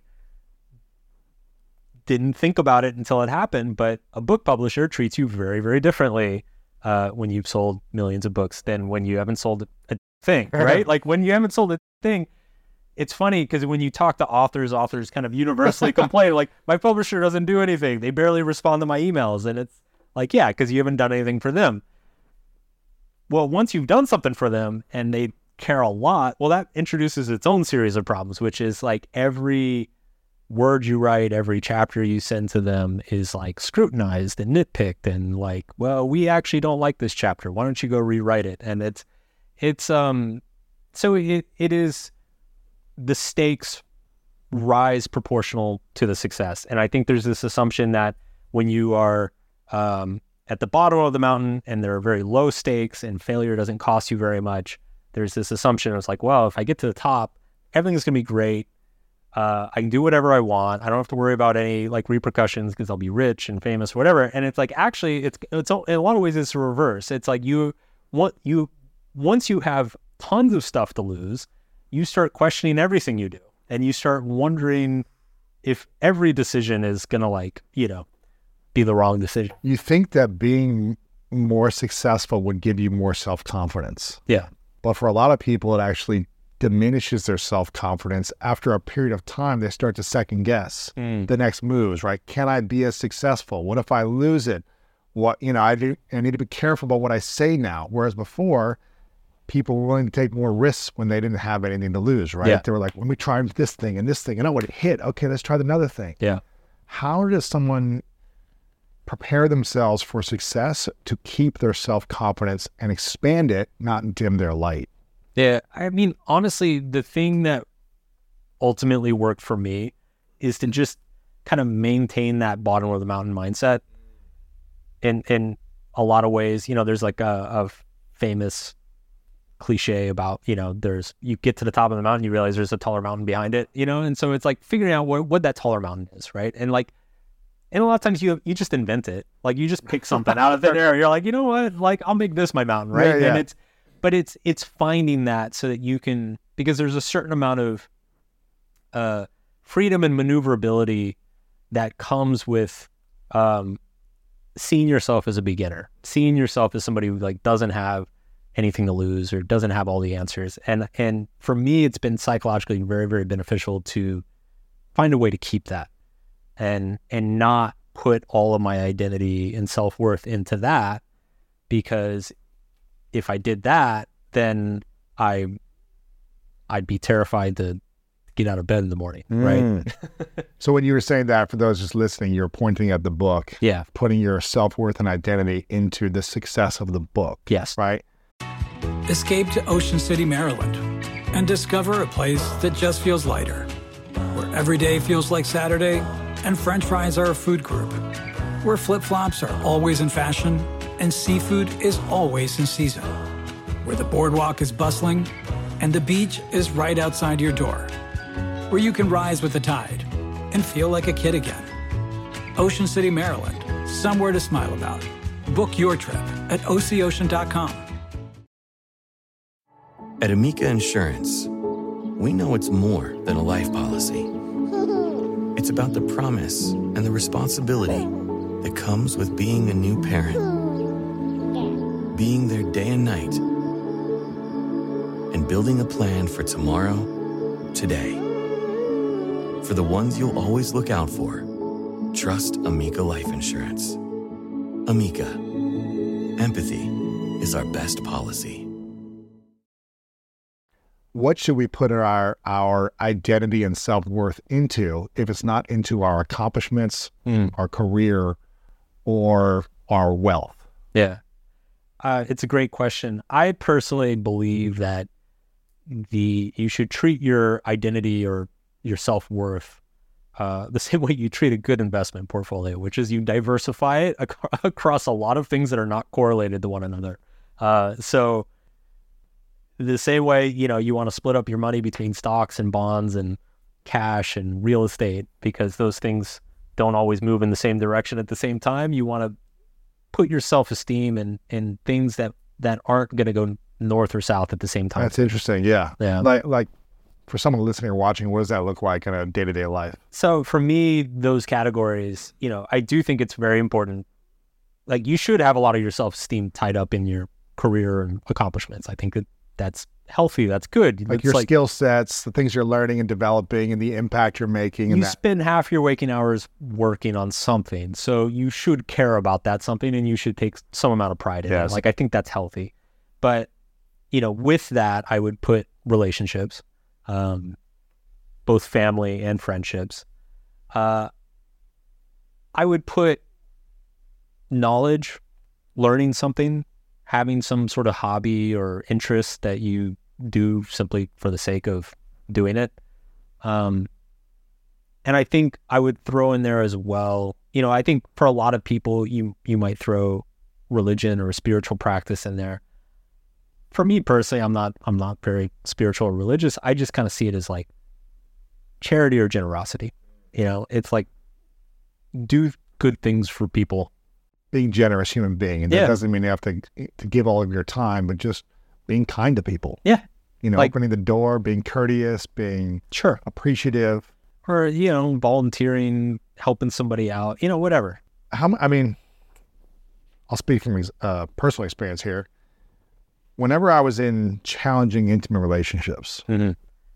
didn't think about it until it happened, but a book publisher treats you very, very differently uh, when you've sold millions of books than when you haven't sold a thing, right? Like when you haven't sold a thing, it's funny because when you talk to authors, authors kind of universally complain, like, my publisher doesn't do anything. They barely respond to my emails. And it's like, yeah, because you haven't done anything for them. Well, once you've done something for them and they care a lot, well, that introduces its own series of problems, which is like every word you write, every chapter you send to them is like scrutinized and nitpicked and like, well, we actually don't like this chapter. Why don't you go rewrite it? And it's, it's, um, so it, it is, the stakes rise proportional to the success. And I think there's this assumption that when you are, um, at the bottom of the mountain and there are very low stakes and failure doesn't cost you very much, there's this assumption. It's like, well, if I get to the top, everything's going to be great. Uh, I can do whatever I want. I don't have to worry about any like repercussions because I'll be rich and famous, or whatever. And it's like, actually, it's it's in a lot of ways it's the reverse. It's like you want you once you have tons of stuff to lose, you start questioning everything you do, and you start wondering if every decision is gonna like you know be the wrong decision. You think that being more successful would give you more self-confidence. Yeah, but for a lot of people, it actually diminishes their self-confidence. After a period of time, they start to second guess mm. the next moves, right? Can I be as successful? What if I lose it? What, you know, I, do, I need to be careful about what I say now. Whereas before, people were willing to take more risks when they didn't have anything to lose, right? Yeah. They were like, let me try this thing and this thing. And oh, when it hit, okay, let's try another thing. Yeah. How does someone prepare themselves for success to keep their self-confidence and expand it, not dim their light? Yeah, I mean, honestly, the thing that ultimately worked for me is to just kind of maintain that bottom of the mountain mindset. In in a lot of ways, you know, there's like a, a famous cliche about, you know, there's you get to the top of the mountain, you realize there's a taller mountain behind it, you know, and so it's like figuring out what, what that taller mountain is, right? And like, and a lot of times you you just invent it, like you just pick something out of thin air. You're like, you know what, like I'll make this my mountain, right? Yeah, yeah. And it's But it's it's finding that so that you can, because there's a certain amount of uh, freedom and maneuverability that comes with um, seeing yourself as a beginner, seeing yourself as somebody who like doesn't have anything to lose or doesn't have all the answers. And and for me, it's been psychologically very, very beneficial to find a way to keep that and and not put all of my identity and self-worth into that, because if I did that, then I, I'd be terrified to get out of bed in the morning, right? Mm. So when you were saying that, for those just listening, you're pointing at the book, yeah, putting your self-worth and identity into the success of the book. Yes. Right? Escape to Ocean City, Maryland, and discover a place that just feels lighter, where every day feels like Saturday and French fries are a food group, where flip-flops are always in fashion and seafood is always in season, where the boardwalk is bustling and the beach is right outside your door, where you can rise with the tide and feel like a kid again. Ocean City, Maryland, somewhere to smile about. Book your trip at O C ocean dot com. At Amica Insurance, we know it's more than a life policy. It's about the promise and the responsibility that comes with being a new parent. Being there day and night. And building a plan for tomorrow, today. For the ones you'll always look out for, trust Amica Life Insurance. Amica. Empathy is our best policy. What should we put our our identity and self-worth into if it's not into our accomplishments, mm. our career, or our wealth? Yeah. Uh, it's a great question. I personally believe that the you should treat your identity or your self-worth uh, the same way you treat a good investment portfolio, which is you diversify it ac- across a lot of things that are not correlated to one another. Uh, so the same way, you know, you want to split up your money between stocks and bonds and cash and real estate, because those things don't always move in the same direction at the same time. You want to put your self-esteem in, in things that, that aren't going to go north or south at the same time. That's interesting. Yeah. Yeah. Like, like for someone listening or watching, what does that look like in a day-to-day life? So for me, those categories, you know, I do think it's very important. Like, you should have a lot of your self-esteem tied up in your career and accomplishments. I think that that's healthy. That's good. Like it's your like, skill sets, the things you're learning and developing, and the impact you're making. And you that. spend half your waking hours working on something. So you should care about that something, and you should take some amount of pride in Yes. it. Like, I think that's healthy. But, you know, with that, I would put relationships, um, both family and friendships. Uh, I would put knowledge, learning something, having some sort of hobby or interest that you do simply for the sake of doing it. Um, and I think I would throw in there as well, you know, I think for a lot of people, you you might throw religion or a spiritual practice in there. For me personally, I'm not I'm not very spiritual or religious. I just kind of see it as like charity or generosity. You know, it's like do good things for people. Being generous human being. And that Yeah. doesn't mean you have to to give all of your time, but just being kind to people. Yeah. You know, Like- opening the door, being courteous, being Sure. appreciative. Or, you know, volunteering, helping somebody out, you know, whatever. How m- I mean, I'll speak from ex- uh, personal experience here. Whenever I was in challenging intimate relationships, Mm-hmm.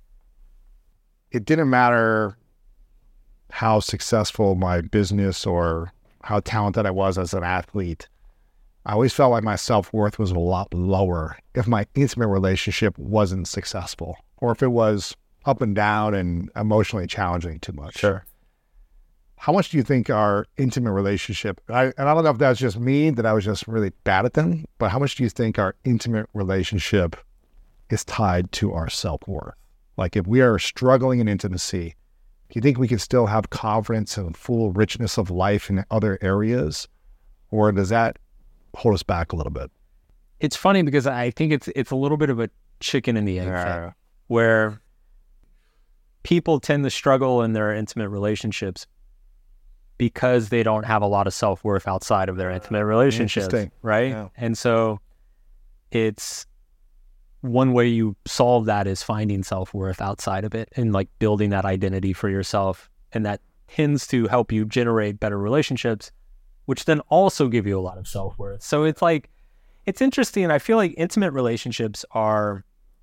it didn't matter how successful my business or how talented I was as an athlete. I always felt like my self-worth was a lot lower if my intimate relationship wasn't successful, or if it was up and down and emotionally challenging too much. Sure. How much do you think our intimate relationship, I, and I don't know if that's just me, that I was just really bad at them, but how much do you think our intimate relationship is tied to our self-worth? Like, if we are struggling in intimacy, do you think we can still have confidence and full richness of life in other areas? Or does that hold us back a little bit? It's funny because I think it's it's a little bit of a chicken and the egg Yeah. thing, where people tend to struggle in their intimate relationships because they don't have a lot of self-worth outside of their intimate relationships, Interesting. right? Yeah. And so it's one way you solve that is finding self-worth outside of it and like building that identity for yourself. And that tends to help you generate better relationships, which then also give you a lot of self-worth. So it's like, it's interesting. I feel like intimate relationships are,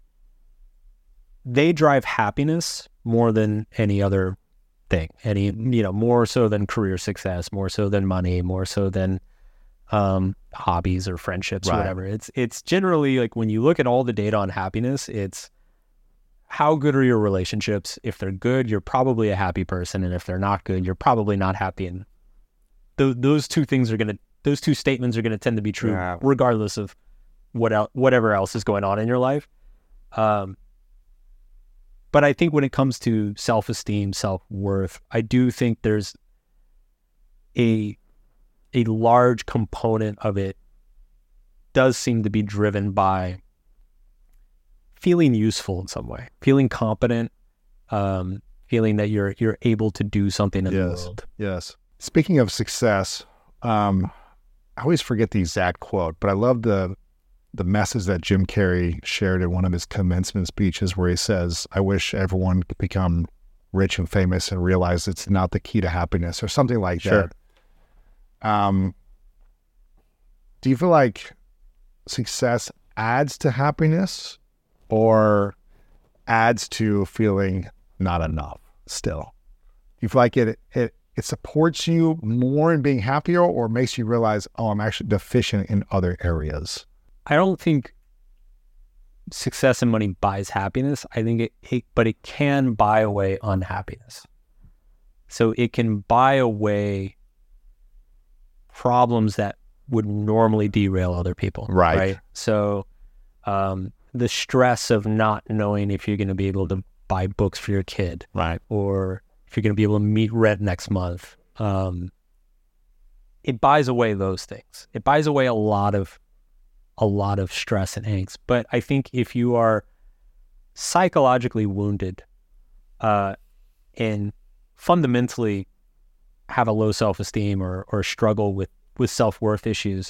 they drive happiness more than any other thing. Any, you know, more so than career success, more so than money, more so than um, hobbies or friendships or Right. whatever. It's, it's generally like when you look at all the data on happiness, it's how good are your relationships? If they're good, you're probably a happy person. And if they're not good, you're probably not happy. And th- those two things are going to, those two statements are going to tend to be true Yeah. regardless of what el- whatever else is going on in your life. Um, but I think when it comes to self-esteem, self-worth, I do think there's a a large component of it does seem to be driven by feeling useful in some way, feeling competent, um, feeling that you're you're able to do something in the Yes. world. Yes. Speaking of success, um, I always forget the exact quote, but I love the the message that Jim Carrey shared in one of his commencement speeches where he says, I wish everyone could become rich and famous and realize it's not the key to happiness, or something like Sure. that. Um, do you feel like success adds to happiness or adds to feeling not enough still? Do you feel like it, it, it supports you more in being happier, or makes you realize, oh, I'm actually deficient in other areas? I don't think success and money buys happiness. I think it, it, but it can buy away unhappiness. So it can buy away problems that would normally derail other people. Right. Right. So um, the stress of not knowing if you're going to be able to buy books for your kid, Right. or if you're going to be able to meet rent next month, um, it buys away those things. It buys away a lot of a lot of stress and angst. But I think if you are psychologically wounded uh, and fundamentally have a low self-esteem or or struggle with, with self-worth issues,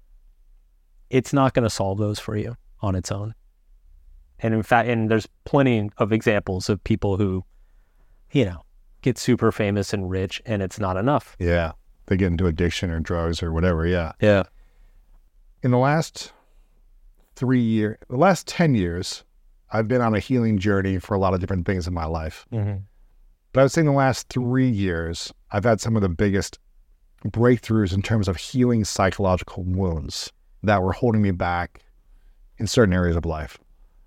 it's not going to solve those for you on its own. And in fact, and there's plenty of examples of people who, you know, get super famous and rich and it's not enough. Yeah. They get into addiction or drugs or whatever. Yeah. Yeah. In the last three years, the last ten years, I've been on a healing journey for a lot of different things in my life. Mm-hmm. But I would say in the last three years, I've had some of the biggest breakthroughs in terms of healing psychological wounds that were holding me back in certain areas of life.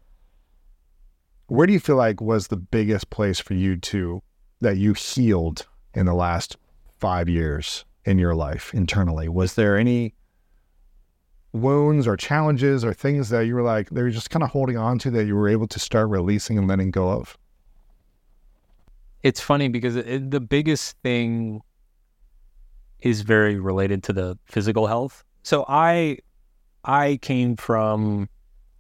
Where do you feel like was the biggest place for you to, that you healed in the last five years in your life internally? Was there any wounds or challenges or things that you were like, they were just kind of holding on to that you were able to start releasing and letting go of? It's funny because it, the biggest thing is very related to the physical health. So I, I came from,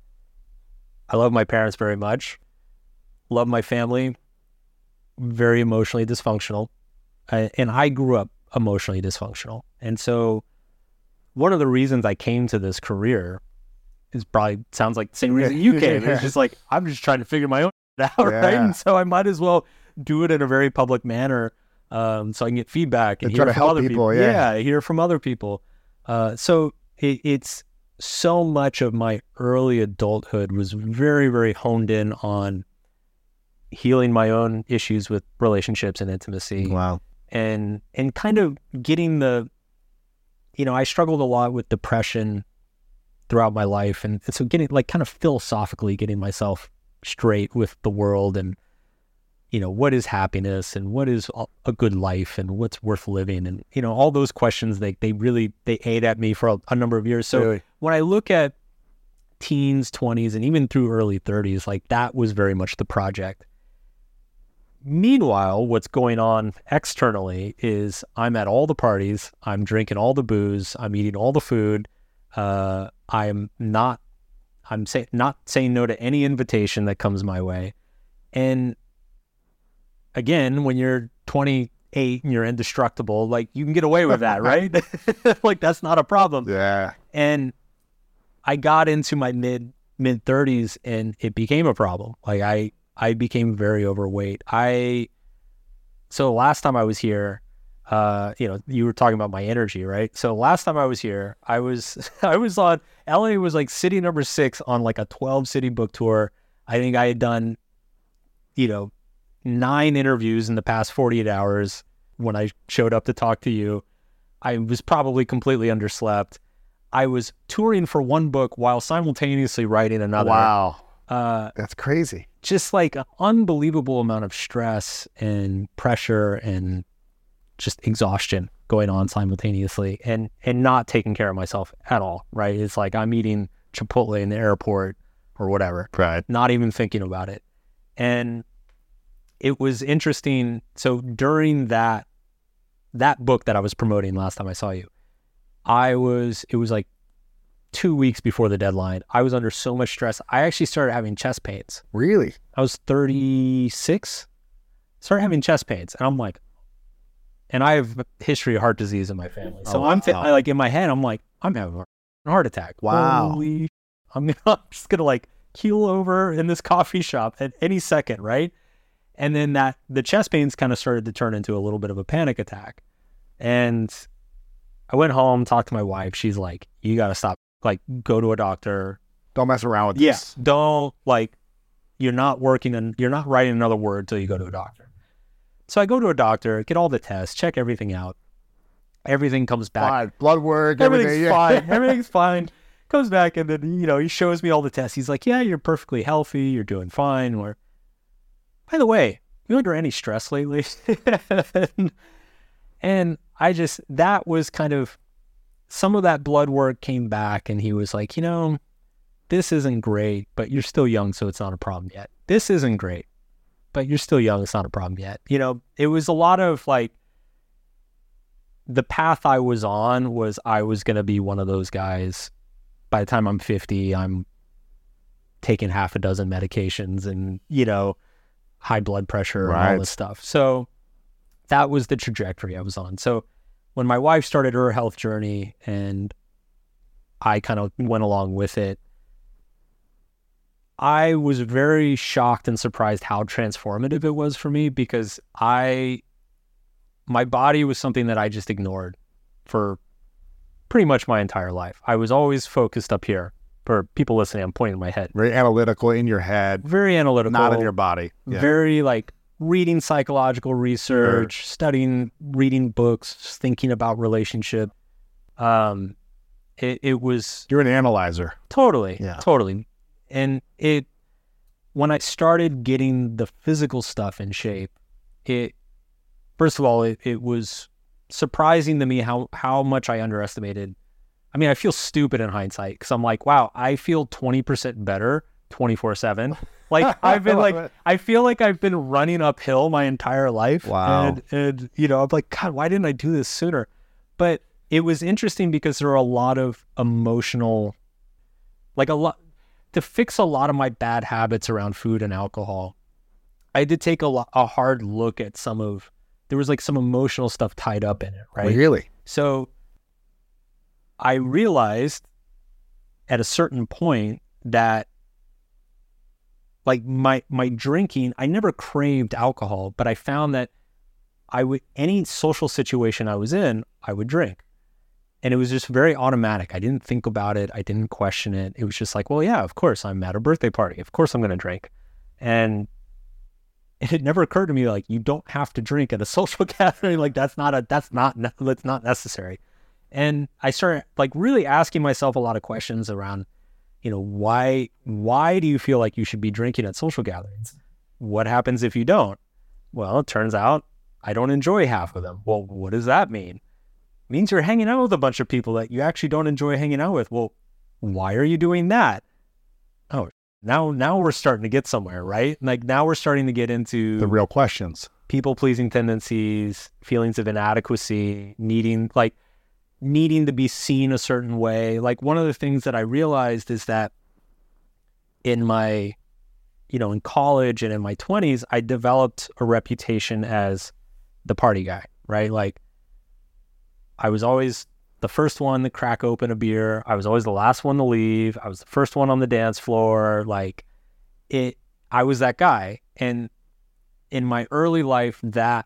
I love my parents very much, love my family, very emotionally dysfunctional. I, and I grew up emotionally dysfunctional. And so one of the reasons I came to this career is probably sounds like the same reason you came. It's just like, I'm just trying to figure my own shit out, Yeah. right? And so I might as well do it in a very public manner, um, so I can get feedback and And try hear to from help other people, people. yeah. hear from other people. Uh, so it, it's so much of my early adulthood was very, very honed in on healing my own issues with relationships and intimacy. Wow. and and kind of getting the, you know, I struggled a lot with depression throughout my life, and, and so getting like kind of philosophically getting myself straight with the world, and you know, what is happiness and what is a good life and what's worth living, and you know, all those questions, they they really they ate at me for a, a number of years. So Really? when I look at teens, twenties, and even through early thirties, like that was very much the project. Meanwhile, what's going on externally is I'm at all the parties, I'm drinking all the booze, I'm eating all the food, uh, I'm not, I'm say, not saying no to any invitation that comes my way. And again, when you're twenty-eight and you're indestructible, like you can get away with that, right? Like that's not a problem. Yeah. And I got into my mid mid thirties and it became a problem. Like I, I became very overweight. I, so last time I was here, uh, you know, you were talking about my energy, right? So last time I was here, I was, I was on, L A was like city number six on like a twelve city book tour. I think I had done, you know, nine interviews in the past forty-eight hours when I showed up to talk to you. I was probably completely underslept. I was touring for one book while simultaneously writing another. Wow. Uh, That's crazy. just like an unbelievable amount of stress and pressure and just exhaustion going on simultaneously, and, and not taking care of myself at all, right? It's like I'm eating Chipotle in the airport or whatever, Right. not even thinking about it. And it was interesting. So during that, that book that I was promoting last time I saw you, I was, it was like two weeks before the deadline. I was under so much stress. I actually started having chest pains. Really? I was thirty-six, started having chest pains. And I'm like, and I have a history of heart disease in my family. So Oh, I'm, th- wow. I like in my head, I'm like, I'm having a heart attack. Wow. Holy, I'm, gonna, I'm just going to like keel over in this coffee shop at any second, right? And then that the chest pains kind of started to turn into a little bit of a panic attack. And I went home, talked to my wife. She's like, you got to stop, like go to a doctor. Don't mess around with Yeah, this. don't like, you're not working and you're not writing another word till you go to a doctor. So I go to a doctor, get all the tests, check everything out. Everything comes back. Fine. Blood work, Everything's everything. Yeah. fine. Everything's fine. Comes back and then, you know, he shows me all the tests. He's like, yeah, you're perfectly healthy. You're doing fine. Or, by the way, you under any stress lately? And I just, that was kind of, some of that blood work came back and he was like, you know, this isn't great, but you're still young, so it's not a problem yet. This isn't great, but you're still young, it's not a problem yet. You know, it was a lot of like, the path I was on was I was going to be one of those guys. By the time I'm fifty, I'm taking half a dozen medications and, you know, high blood pressure and Right. all this stuff. So that was the trajectory I was on. So when my wife started her health journey and I kind of went along with it, I was very shocked and surprised how transformative it was for me, because I, my body was something that I just ignored for pretty much my entire life. I was always focused up here. For people listening, I'm pointing my head. Very analytical in your head, Very analytical. not in your body. Yeah. Very like reading psychological research, studying, reading books, thinking about relationship. Um, it, it was You're an analyzer. totally, Yeah. totally. And it, when I started getting the physical stuff in shape, it, first of all, it, it was surprising to me how, how much I underestimated. I mean, I feel stupid in hindsight because I'm like, wow, I feel twenty percent better twenty-four seven. Like I've been love like, it. I feel like I've been running uphill my entire life. Wow. And, and, you know, I'm like, God, why didn't I do this sooner? But it was interesting because there are a lot of emotional, like a lot, to fix a lot of my bad habits around food and alcohol. I did take a, lo- a hard look at some of, there was like some emotional stuff tied up in it, right? Really? So I realized at a certain point that like my my drinking, I never craved alcohol, but I found that I would, any social situation I was in, I would drink. And it was just very automatic. I didn't think about it. I didn't question it. It was just like, well, yeah, of course, I'm at a birthday party. Of course I'm going to drink. And it never occurred to me, like, you don't have to drink at a social gathering. Like, that's not a, that's not, ne- that's not necessary. And I started like really asking myself a lot of questions around, you know, why, why do you feel like you should be drinking at social gatherings? What happens if you don't? Well, it turns out I don't enjoy half of them. Well, what does that mean? It means you're hanging out with a bunch of people that you actually don't enjoy hanging out with. Well, why are you doing that? Oh, now, now we're starting to get somewhere, right? Like now we're starting to get into The real questions. people-pleasing tendencies, feelings of inadequacy, needing like needing to be seen a certain way. Like one of the things that I realized is that in my, you know, in college and in my twenties, I developed a reputation as the party guy, right? Like I was always the first one to crack open a beer. I was always the last one to leave. I was the first one on the dance floor. Like it, I was that guy. And in my early life, that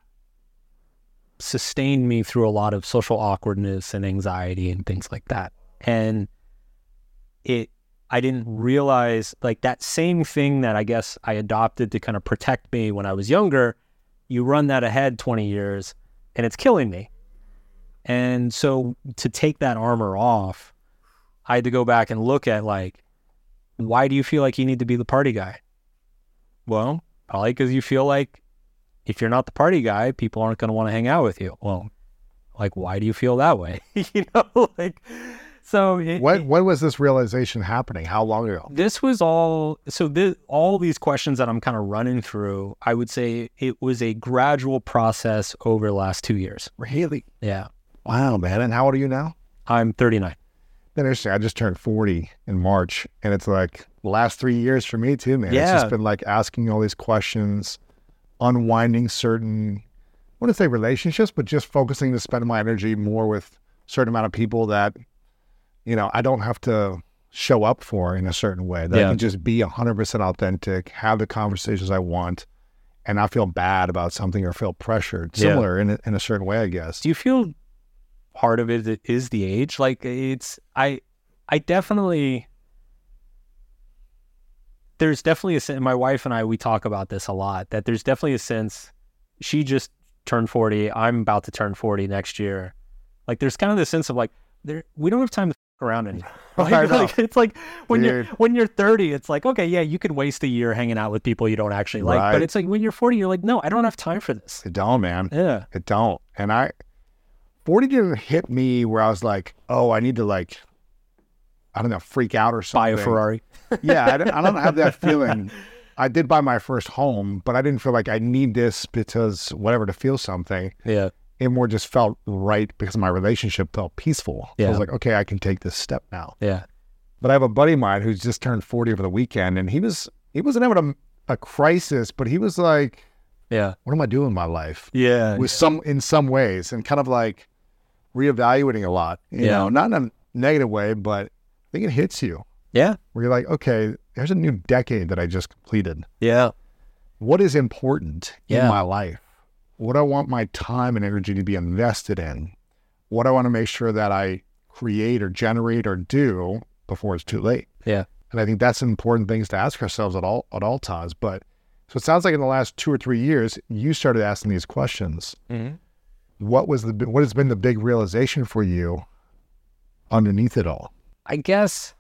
sustained me through a lot of social awkwardness and anxiety and things like that. And it, I didn't realize like that same thing that I guess I adopted to kind of protect me when I was younger, you run that ahead twenty years and it's killing me. And so to take that armor off, I had to go back and look at like, why do you feel like you need to be the party guy? Well, probably because you feel like if you're not the party guy, people aren't going to want to hang out with you. Well, like, why do you feel that way? you know, like, so it, What it- when was this realization happening? How long ago? this was all, so this, all these questions that I'm kind of running through, I would say it was a gradual process over the last two years. Really? Yeah. Wow, man. And how old are you now? I'm thirty-nine. Interesting. I just turned forty in March, and it's like the last three years for me too, man. It's Yeah. just been like asking all these questions, unwinding certain, I wouldn't say relationships, but just focusing to spend my energy more with a certain amount of people that, you know, I don't have to show up for in a certain way, that Yeah. I can just be one hundred percent authentic, have the conversations I want, and not feel bad about something or feel pressured. Yeah. Similar in a, in a certain way, I guess. Do you feel part of it is the age? Like it's, I, I definitely, there's definitely a sense, my wife and I, we talk about this a lot, that there's definitely a sense, she just turned forty, I'm about to turn forty next year. Like there's kind of this sense of like, there, we don't have time to f- around anymore. Right? I know. Like, it's like when Dude. you're when you're thirty, it's like, okay, yeah, you could waste a year hanging out with people you don't actually like. Right. But it's like when you're forty, you're like, no, I don't have time for this. It don't, man. Yeah. It don't. And I, forty didn't hit me where I was like, oh, I need to like, I don't know, freak out or Buy something. a Ferrari. Yeah, I don't, I don't have that feeling. I did buy my first home, but I didn't feel like I need this because whatever to feel something. Yeah. It more just felt right because my relationship felt peaceful. So I Yeah. was like, okay, I can take this step now. Yeah. But I have a buddy of mine who's just turned forty over the weekend, and he was he wasn't having a, a crisis, but he was like, Yeah. what am I doing in my life? Yeah. With some in some ways, and kind of like reevaluating a lot. You Yeah. know, not in a negative way, but I think it hits you Yeah. where you're like, okay, there's a new decade that I just completed. Yeah. What is important Yeah. in my life? What do I want my time and energy to be invested in? What do I want to make sure that I create or generate or do before it's too late? Yeah. And I think that's important things to ask ourselves at all at all times. But so it sounds like in the last two or three years, you started asking these questions. Mm-hmm. What was the what has been the big realization for you underneath it all? I guess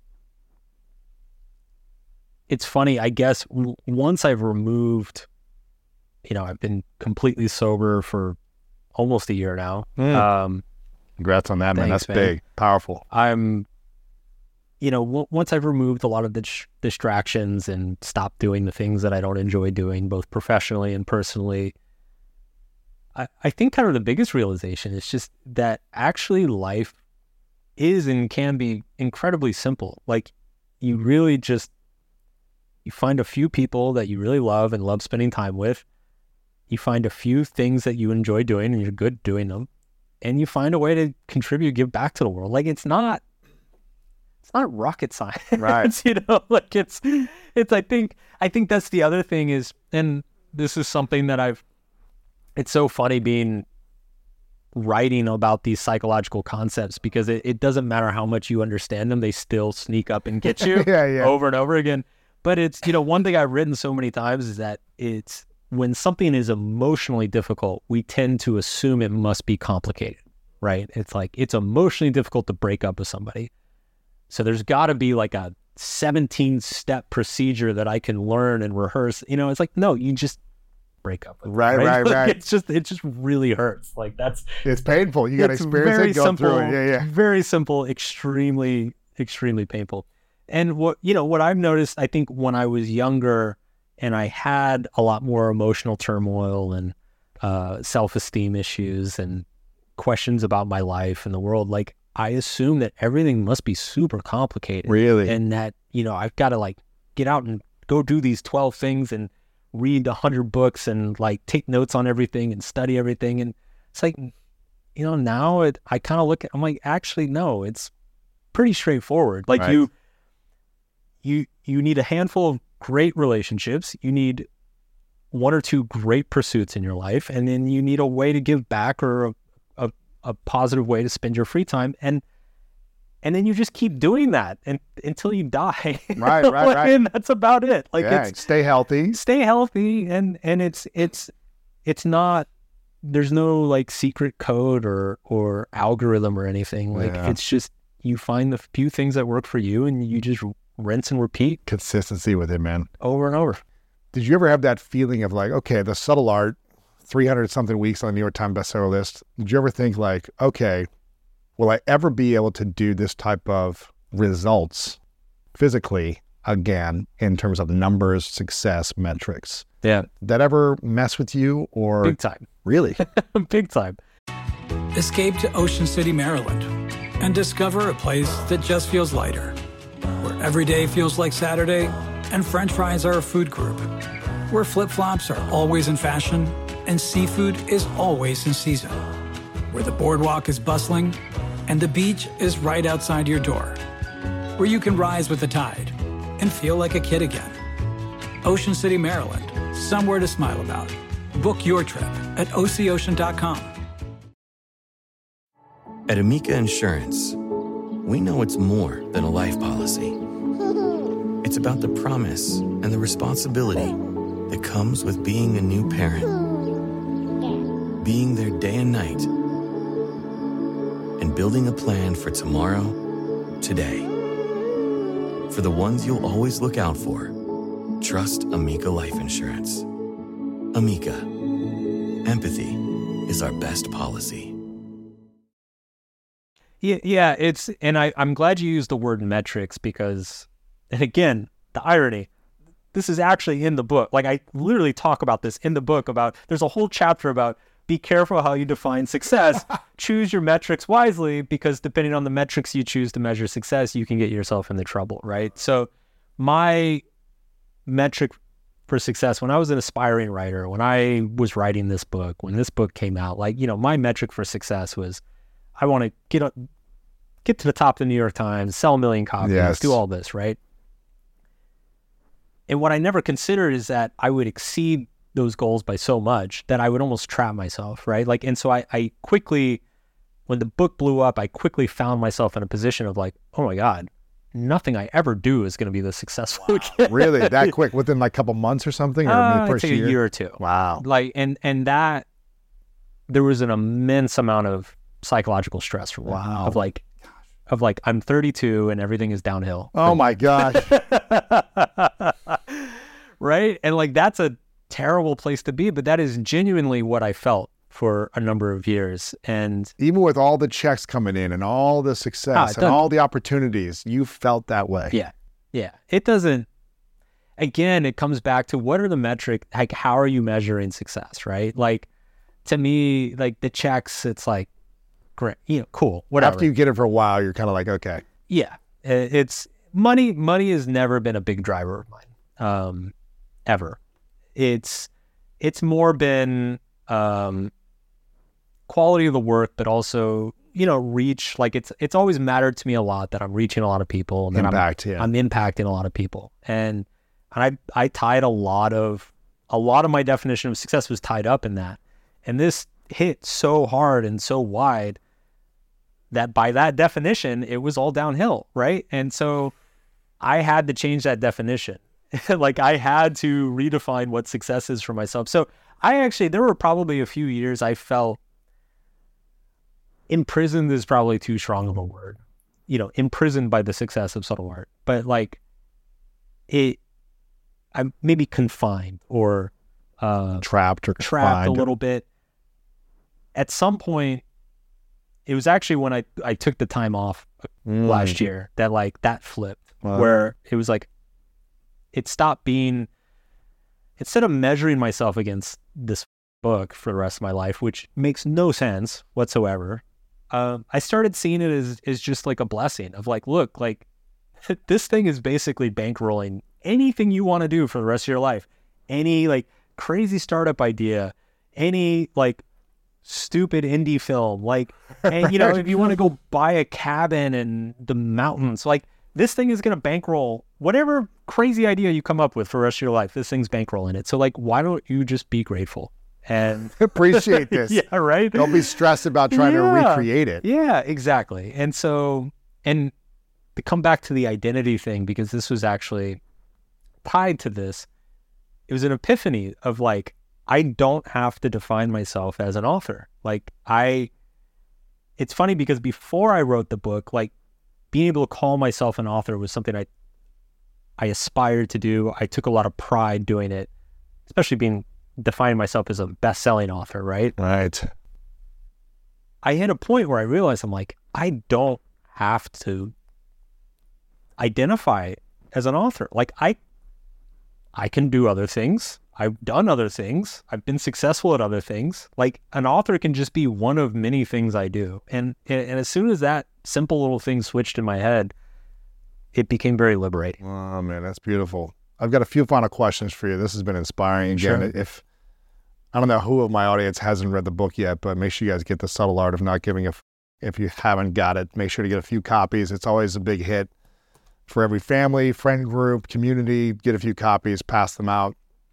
it's funny. I guess w- once I've removed, you know, I've been completely sober for almost a year now. Mm. Um, Congrats on that, man. Thanks, That's man. big, powerful. I'm, you know, w- once I've removed a lot of the dis- distractions and stopped doing the things that I don't enjoy doing, both professionally and personally, I, I think kind of the biggest realization is just that actually life is and can be incredibly simple. Like you really just, you find a few people that you really love and love spending time with. You find a few things that you enjoy doing and you're good doing them. And you find a way to contribute, give back to the world. Like it's not, it's not rocket science, Right. you know, like it's, it's, I think, I think that's the other thing is, and this is something that I've, it's so funny being writing about these psychological concepts because it, it doesn't matter how much you understand them. They still sneak up and get you Yeah, yeah. over and over again. But it's, you know, one thing I've written so many times is that it's, when something is emotionally difficult, we tend to assume it must be complicated, right? It's like, it's emotionally difficult to break up with somebody. So there's got to be like a seventeen step procedure that I can learn and rehearse. You know, it's like, no, you just break up with them, Right, right, Like, right. It's just, it just really hurts. Like that's, It's painful. You got to it's experience very it, go simple, through it. Yeah, yeah. Very simple, extremely, extremely painful. And what, you know, what I've noticed, I think when I was younger and I had a lot more emotional turmoil and uh, self-esteem issues and questions about my life and the world, like I assume that everything must be super complicated. Really? And that, you know, I've got to like get out and go do these twelve things and read a hundred books and like take notes on everything and study everything. And it's like, you know, now it, I kind of look at, I'm like, actually, no, it's pretty straightforward. Like Right. you, you, you need a handful of great relationships. You need one or two great pursuits in your life. And then you need a way to give back or a, a, a positive way to spend your free time. And, and then you just keep doing that and, until you die. Right, right, Like, right. And that's about it. Like yeah, it's, stay healthy. stay healthy and and it's it's it's not, there's no like secret code or or algorithm or anything. Like Yeah. it's just you find the few things that work for you and you just rinse and repeat Consistency with it, man. over and over. Did you ever have that feeling of like, okay, the subtle art, three hundred something weeks on the New York Times bestseller list. Did you ever think like, okay, will I ever be able to do this type of results physically again in terms of numbers, success, metrics? Yeah. Did that ever mess with you or Big time. really? Big time. Escape to Ocean City, Maryland, and discover a place that just feels lighter, where every day feels like Saturday and French fries are a food group, where flip-flops are always in fashion and seafood is always in season, where the boardwalk is bustling and the beach is right outside your door. where you can rise with the tide and feel like a kid again. Ocean City, Maryland, somewhere to smile about. Book your trip at O C ocean dot com. At Amica Insurance, we know it's more than a life policy. It's about the promise and the responsibility that comes with being a new parent. Being there day and night. And building a plan for tomorrow, today. For the ones you'll always look out for, trust Amica Life Insurance. Amica. Empathy is our best policy. Yeah, yeah, it's, and I, I'm glad you used the word metrics because, and again, the irony, this is actually in the book. Like I literally talk about this in the book about, there's a whole chapter about be careful how you define success. Choose your metrics wisely because depending on the metrics you choose to measure success, you can get yourself into trouble, right? So my metric for success, when I was an aspiring writer, when I was writing this book, when this book came out, like, you know, my metric for success was I want to get up, get to the top of the New York Times, sell a million copies, Yes. do all this, right? And what I never considered is that I would exceed those goals by so much that I would almost trap myself, right? Like, and so I, I quickly, when the book blew up, I quickly found myself in a position of like, oh my God, nothing I ever do is going to be this successful again. Really? That quick? Within like a couple months or something? Or Uh, maybe I'd first say year? a year or two. Wow. Like, and, and that, there was an immense amount of psychological stress from that. Wow. Of like, of like, I'm thirty-two and everything is downhill. Oh my gosh. Right? And like, that's a terrible place to be, but that is genuinely what I felt for a number of years. And Even with all the checks coming in and all the success Ah, it and doesn't- all the opportunities, you felt that way. yeah, yeah, it doesn't, again, it comes back to what are the metric, like, how are you measuring success, right? Like, to me, like the checks, it's like, great, you know, cool, whatever. After you get it for a while, you're kind of like, okay. Yeah, i- it's money. Money has never been a big driver of mine, um, ever. It's it's more been um, quality of the work, but also, you know, reach. Like it's it's always mattered to me a lot that I'm reaching a lot of people and that Impact, I'm, yeah. I'm impacting a lot of people, and and I I tied a lot of a lot of my definition of success was tied up in that, and this hit so hard and so wide that by that definition, it was all downhill, right? And so I had to change that definition. Like I had to redefine what success is for myself. So I actually, there were probably a few years I felt imprisoned is probably too strong of a word, you know, imprisoned by the success of subtle art, but like it, I'm maybe confined or uh, Trapped or trapped confined. a little bit. At some point, it was actually when I, I took the time off Mm. last year that like that flipped Wow. where it was like, it stopped being, instead of measuring myself against this book for the rest of my life, which makes no sense whatsoever, um, I started seeing it as, as just like a blessing of like, look, like this thing is basically bankrolling anything you want to do for the rest of your life. Any like crazy startup idea, any like stupid indie film, like, and you know, if you want to go buy a cabin in the mountains, like this thing is going to bankroll whatever crazy idea you come up with for the rest of your life. This thing's bankrolling it. So like, why don't you just be grateful and Appreciate this. yeah, right. Don't be stressed about trying to Yeah. recreate it. Yeah, exactly. And so, and to come back to the identity thing, because this was actually tied to this, it was an epiphany of like, I don't have to define myself as an author. Like I, it's funny because before I wrote the book, like being able to call myself an author was something I, I aspired to do. I took a lot of pride doing it, especially being defining myself as a best-selling author, right? Right. I hit a point where I realized I'm like, I don't have to identify as an author. Like I, I can do other things. I've done other things. I've been successful at other things. Like an author can just be one of many things I do. And, and, and as soon as that simple little thing switched in my head, it became very liberating. Oh man, that's beautiful. I've got a few final questions for you. This has been inspiring. Again, Sure. if I don't know who of my audience hasn't read the book yet, but make sure you guys get The Subtle Art of Not Giving a F. If you haven't got it, make sure to get a few copies. It's always a big hit. for every family, friend group, community. Get a few copies, pass them out.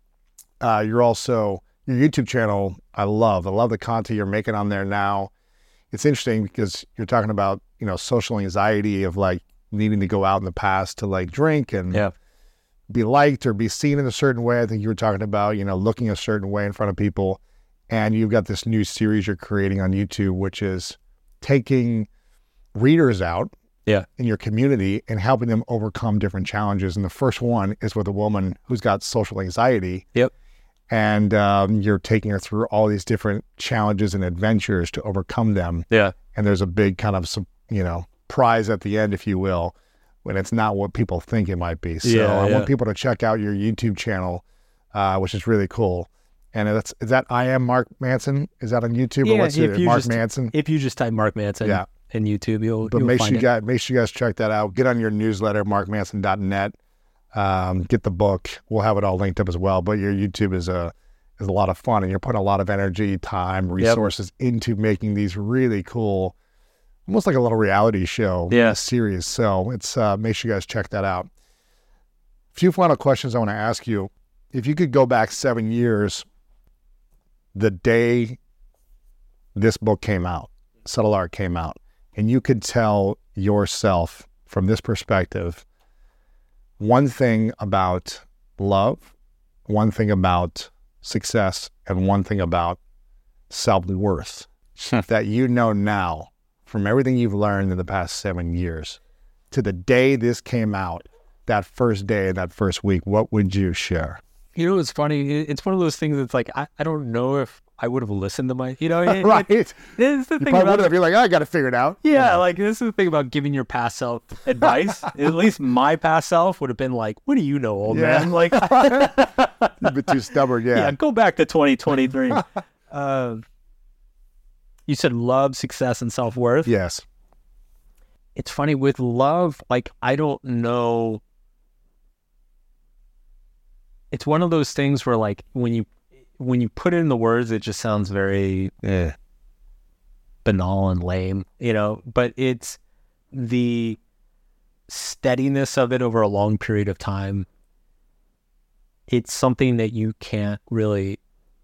Uh, you're also, your YouTube channel, I love. I love the content you're making on there now. It's interesting because you're talking about, you know, social anxiety of like needing to go out in the past to like drink and Yeah. be liked or be seen in a certain way. I think you were talking about, you know, looking a certain way in front of people. And you've got this new series you're creating on YouTube, which is taking readers out Yeah. in your community and helping them overcome different challenges. And the first one is with a woman who's got social anxiety. Yep. And um, you're taking her through all these different challenges and adventures to overcome them. Yeah. And there's a big kind of, some, you know, prize at the end, if you will, when it's not what people think it might be. So Yeah, I yeah. want people to check out your YouTube channel, uh, which is really cool. And that's, is that I am Mark Manson? Is that on YouTube? Yeah, or what's if it? you Mark just- Manson? If you just type Mark Manson Yeah. in YouTube, you'll, But you'll make find sure you it. guys, make sure you guys check that out. Get on your newsletter, mark manson dot net. Um, get the book. We'll have it all linked up as well. But your YouTube is a is a lot of fun, and you're putting a lot of energy, time, resources into making these really cool, almost like a little reality show Yeah. series. So it's uh, make sure you guys check that out. A few final questions I want to ask you. If you could go back seven years, the day this book came out, Subtle Art came out, and you could tell yourself from this perspective one thing about love, one thing about success, and one thing about self-worth that you know now from everything you've learned in the past seven years to the day this came out, that first day, that first week, what would you share? You know, it's funny. It- It's one of those things that's like, I, I don't know if I would have listened to my, you know, it, Right. it- this is the You thing probably about would have. You're like, oh, I got to figure it out. Yeah, like this is the thing about giving your past self advice. At least my past self would have been like, "What do you know, old Yeah. man?" Like, A bit too stubborn, yeah. yeah, go back to twenty twenty-three. uh, you said love, success, and self worth. Yes. It's funny with love. Like, I don't know. It's one of those things where, like, when you when you put it in the words, it just sounds very Yeah. banal and lame, you know, but it's the steadiness of it over a long period of time. It's something that you can't really,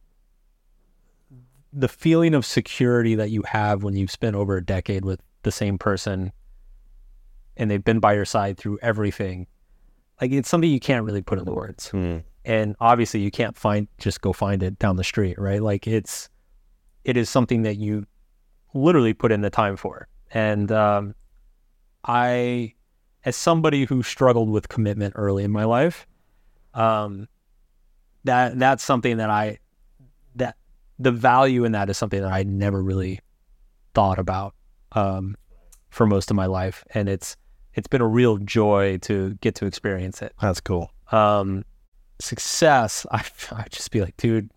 the feeling of security that you have when you've spent over a decade with the same person and they've been by your side through everything. Like, it's something you can't really put into words. Hmm. And obviously you can't find, just go find it down the street, right? Like, it's, it is something that you literally put in the time for. And um, I, as somebody who struggled with commitment early in my life, um, that that's something that I, that the value in that is something that I never really thought about um, for most of my life. And it's, it's been a real joy to get to experience it. That's cool. Um, success, I, I'd just be like, dude,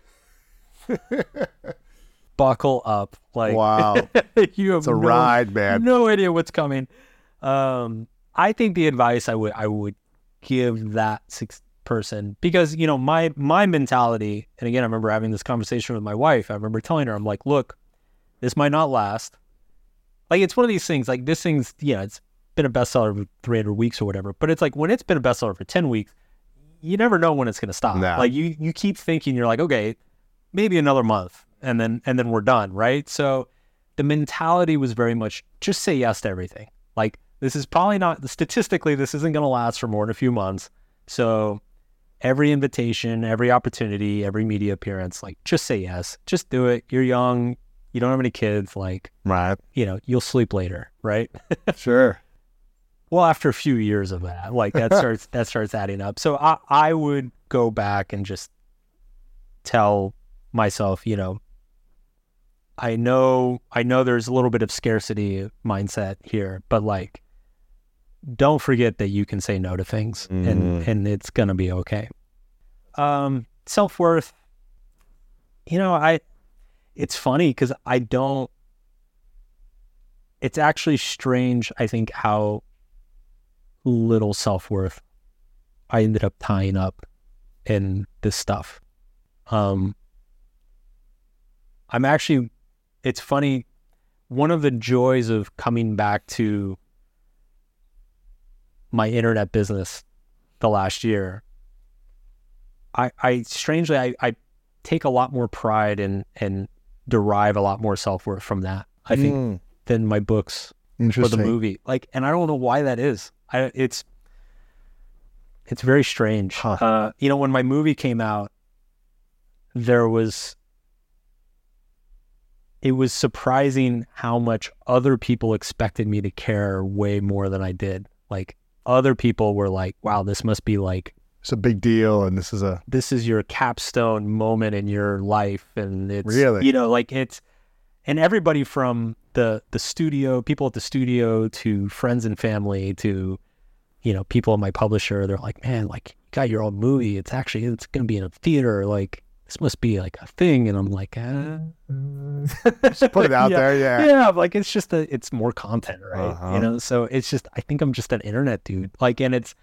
buckle up. Like, Wow. you have It's a no, ride, man. no idea what's coming. Um, I think the advice I would, I would give that six person, because, you know, my, my mentality, and again, I remember having this conversation with my wife. I remember telling her, I'm like, look, this might not last. Like, it's one of these things, like this thing's, yeah, it's been a bestseller for three hundred weeks or whatever. But it's like, when it's been a bestseller for ten weeks, you never know when it's going to stop. No. Like, you, you keep thinking, you're like, okay, maybe another month and then, and then we're done. Right. So the mentality was very much just say yes to everything. Like, this is probably not, statistically, this isn't going to last for more than a few months. So every invitation, every opportunity, every media appearance, like, just say yes, just do it. You're young. You don't have any kids. Like, Right. you know, you'll sleep later. Right. Sure. Well, after a few years of that, like that starts, that starts adding up. So I, I would go back and just tell myself, you know, I know, I know there's a little bit of scarcity mindset here, but like, don't forget that you can say no to things and, Mhm. and it's going to be okay. Um, self-worth, you know, I, it's funny because I don't, it's actually strange, I think, how little self-worth I ended up tying up in this stuff. Um, I'm actually, it's funny, one of the joys of coming back to my internet business the last year, I, I strangely, I, I take a lot more pride and, and derive a lot more self-worth from that, I think, mm. than my books or the movie. Like, and I don't know why that is. I, it's, it's very strange. Huh. Uh, you know, when my movie came out, there was, it was surprising how much other people expected me to care way more than I did. Like, other people were like, wow, this must be like, it's a big deal, and this is a this is your capstone moment in your life, and it's really, you know, like it's, and everybody from the the studio, people at the studio, to friends and family, to, you know, people in my publisher, they're like, man, like, you got your own movie. It's actually it's gonna be in a theater. Like, this must be like a thing. And I'm like, uh, just put it out yeah, there, yeah, yeah. Like, it's just a, it's more content, right? Uh-huh. You know, so it's just, I think I'm just an internet dude. Like, and it's.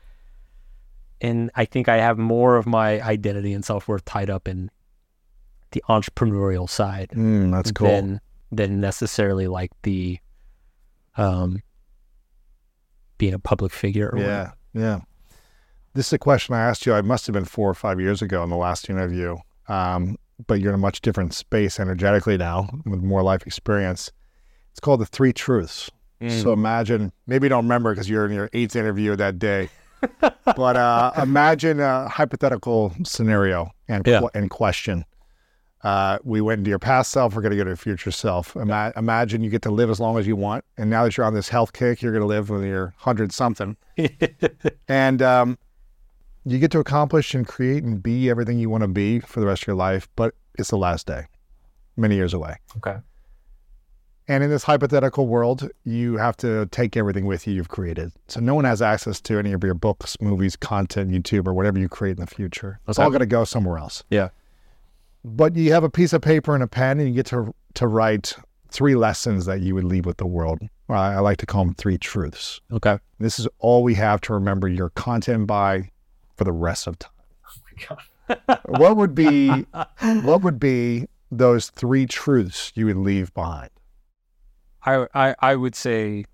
And I think I have more of my identity and self-worth tied up in the entrepreneurial side. Mm, that's cool. Than, than necessarily like the um, being a public figure. Or yeah, whatever. yeah. This is a question I asked you, I must have been four or five years ago in the last interview, um, but you're in a much different space energetically now with more life experience. It's called the Three Truths. Mm. So imagine, maybe you don't remember because you're in your eighth interview that day, but uh, imagine a hypothetical scenario and, yeah. qu- and question. Uh, we went into your past self, we're going to go to your future self. Ima- imagine you get to live as long as you want. And now that you're on this health kick, you're going to live when you're one hundred something. and um, you get to accomplish and create and be everything you want to be for the rest of your life. But it's the last day, many years away. Okay. And in this hypothetical world, you have to take everything with you you've created. So no one has access to any of your books, movies, content, YouTube, or whatever you create in the future. It's okay. all going to go somewhere else. Yeah. But you have a piece of paper and a pen, and you get to to write three lessons that you would leave with the world. Well, I, I like to call them three truths. Okay. This is all we have to remember your content by for the rest of time. Oh my God. What would be what would be those three truths you would leave behind? I, I I would say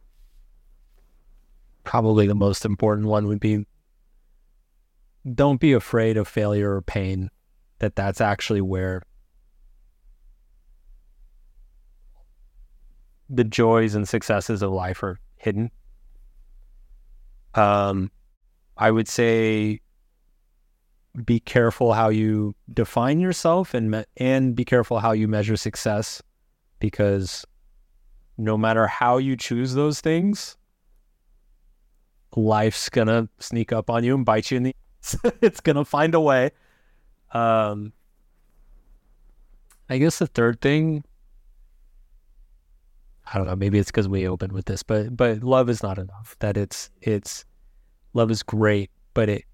probably the most important one would be, don't be afraid of failure or pain, that that's actually where the joys and successes of life are hidden. Um, I would say be careful how you define yourself and me- and be careful how you measure success, because no matter how you choose those things, life's gonna sneak up on you and bite you in the it's gonna find a way. Um, I guess the third thing, I don't know, maybe it's because we opened with this, but but love is not enough. That it's it's love is great, but it,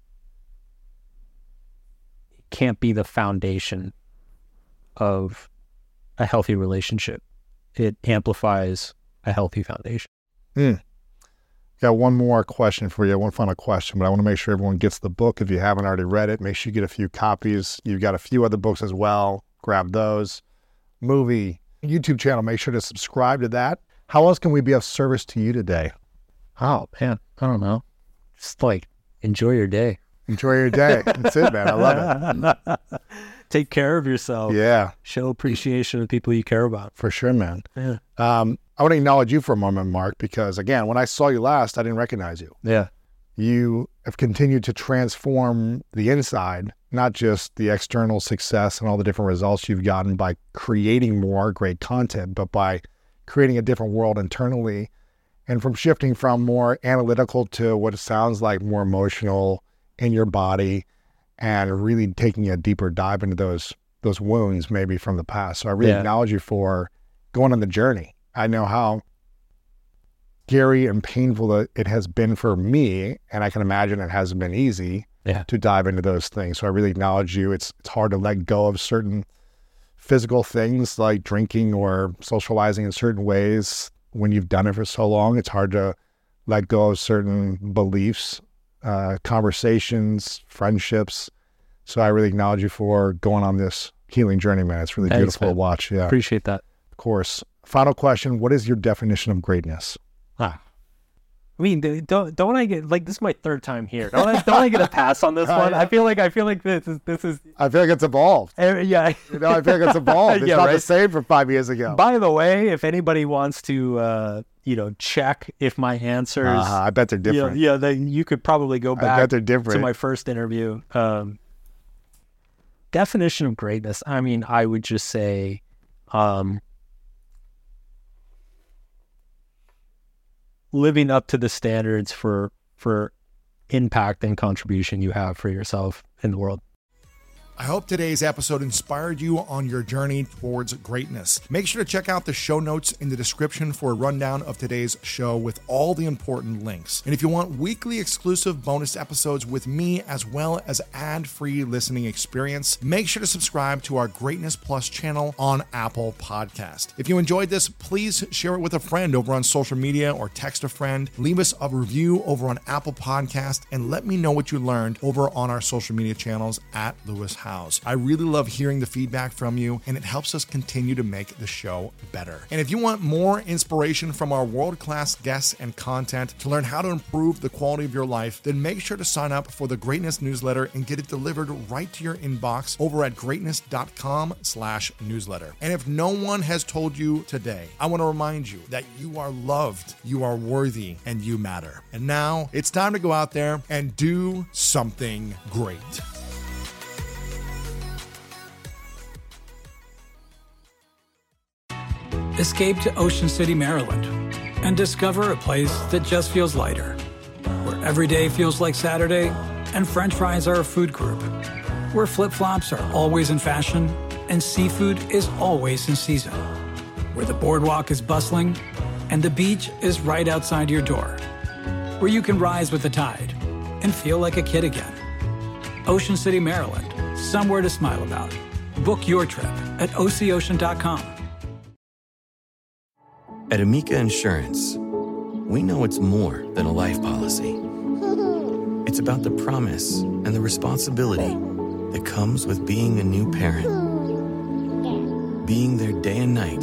it can't be the foundation of a healthy relationship. It amplifies a healthy foundation. Mm. Got one more question for you, one final question, but I want to make sure everyone gets the book. If you haven't already read it, make sure you get a few copies. You've got a few other books as well. Grab those. Movie, YouTube channel, make sure to subscribe to that. How else can we be of service to you today? Oh, man, I don't know. Just like, enjoy your day. Enjoy your day. That's it, man. I love it. Take care of yourself. Yeah. Show appreciation to the people you care about. For sure, man. Yeah. Um, I want to acknowledge you for a moment, Mark, because again, when I saw you last, I didn't recognize you. Yeah. You have continued to transform the inside, not just the external success and all the different results you've gotten by creating more great content, but by creating a different world internally, and from shifting from more analytical to what it sounds like more emotional in your body, and really taking a deeper dive into those those wounds maybe from the past. So I really yeah. acknowledge you for going on the journey. I know how scary and painful it has been for me, and I can imagine it hasn't been easy yeah. to dive into those things. So I really acknowledge you. It's it's hard to let go of certain physical things like drinking or socializing in certain ways when you've done it for so long. It's hard to let go of certain beliefs, uh, conversations, friendships. So I really acknowledge you for going on this healing journey, man. It's really Thanks, beautiful man. to watch. Yeah. Appreciate that. Of course. Final question. What is your definition of greatness? Ah. I mean, don't don't I get like this is my third time here? Don't I, don't I get a pass on this one? I feel like I feel like this is this is. I feel like it's evolved. Uh, yeah, you know, I feel like it's evolved. It's yeah, not right? the same from five years ago. By the way, if anybody wants to, uh, you know, check if my answers, uh-huh, I bet they're different. Yeah, yeah, then you could probably go back I bet they're different. to my first interview. Um, definition of greatness. I mean, I would just say. Um, living up to the standards for for impact and contribution you have for yourself in the world. I hope today's episode inspired you on your journey towards greatness. Make sure to check out the show notes in the description for a rundown of today's show with all the important links. And if you want weekly exclusive bonus episodes with me as well as ad-free listening experience, make sure to subscribe to our Greatness Plus channel on Apple Podcast. If you enjoyed this, please share it with a friend over on social media or text a friend. Leave us a review over on Apple Podcast and let me know what you learned over on our social media channels at Lewis Howes. I really love hearing the feedback from you, and it helps us continue to make the show better. And if you want more inspiration from our world-class guests and content to learn how to improve the quality of your life, then make sure to sign up for the Greatness newsletter and get it delivered right to your inbox over at greatness.com slash newsletter. And if no one has told you today, I want to remind you that you are loved, you are worthy, and you matter. And now it's time to go out there and do something great. Escape to Ocean City, Maryland, and discover a place that just feels lighter, where every day feels like Saturday and French fries are a food group, where flip-flops are always in fashion and seafood is always in season, where the boardwalk is bustling and the beach is right outside your door, where you can rise with the tide and feel like a kid again. Ocean City, Maryland, somewhere to smile about. Book your trip at O C ocean dot com. At Amica Insurance, we know it's more than a life policy. It's about the promise and the responsibility that comes with being a new parent. Being there day and night.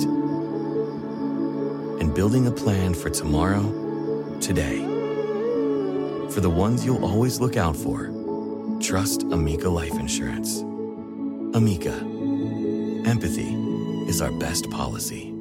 And building a plan for tomorrow, today. For the ones you'll always look out for, trust Amica Life Insurance. Amica. Empathy is our best policy.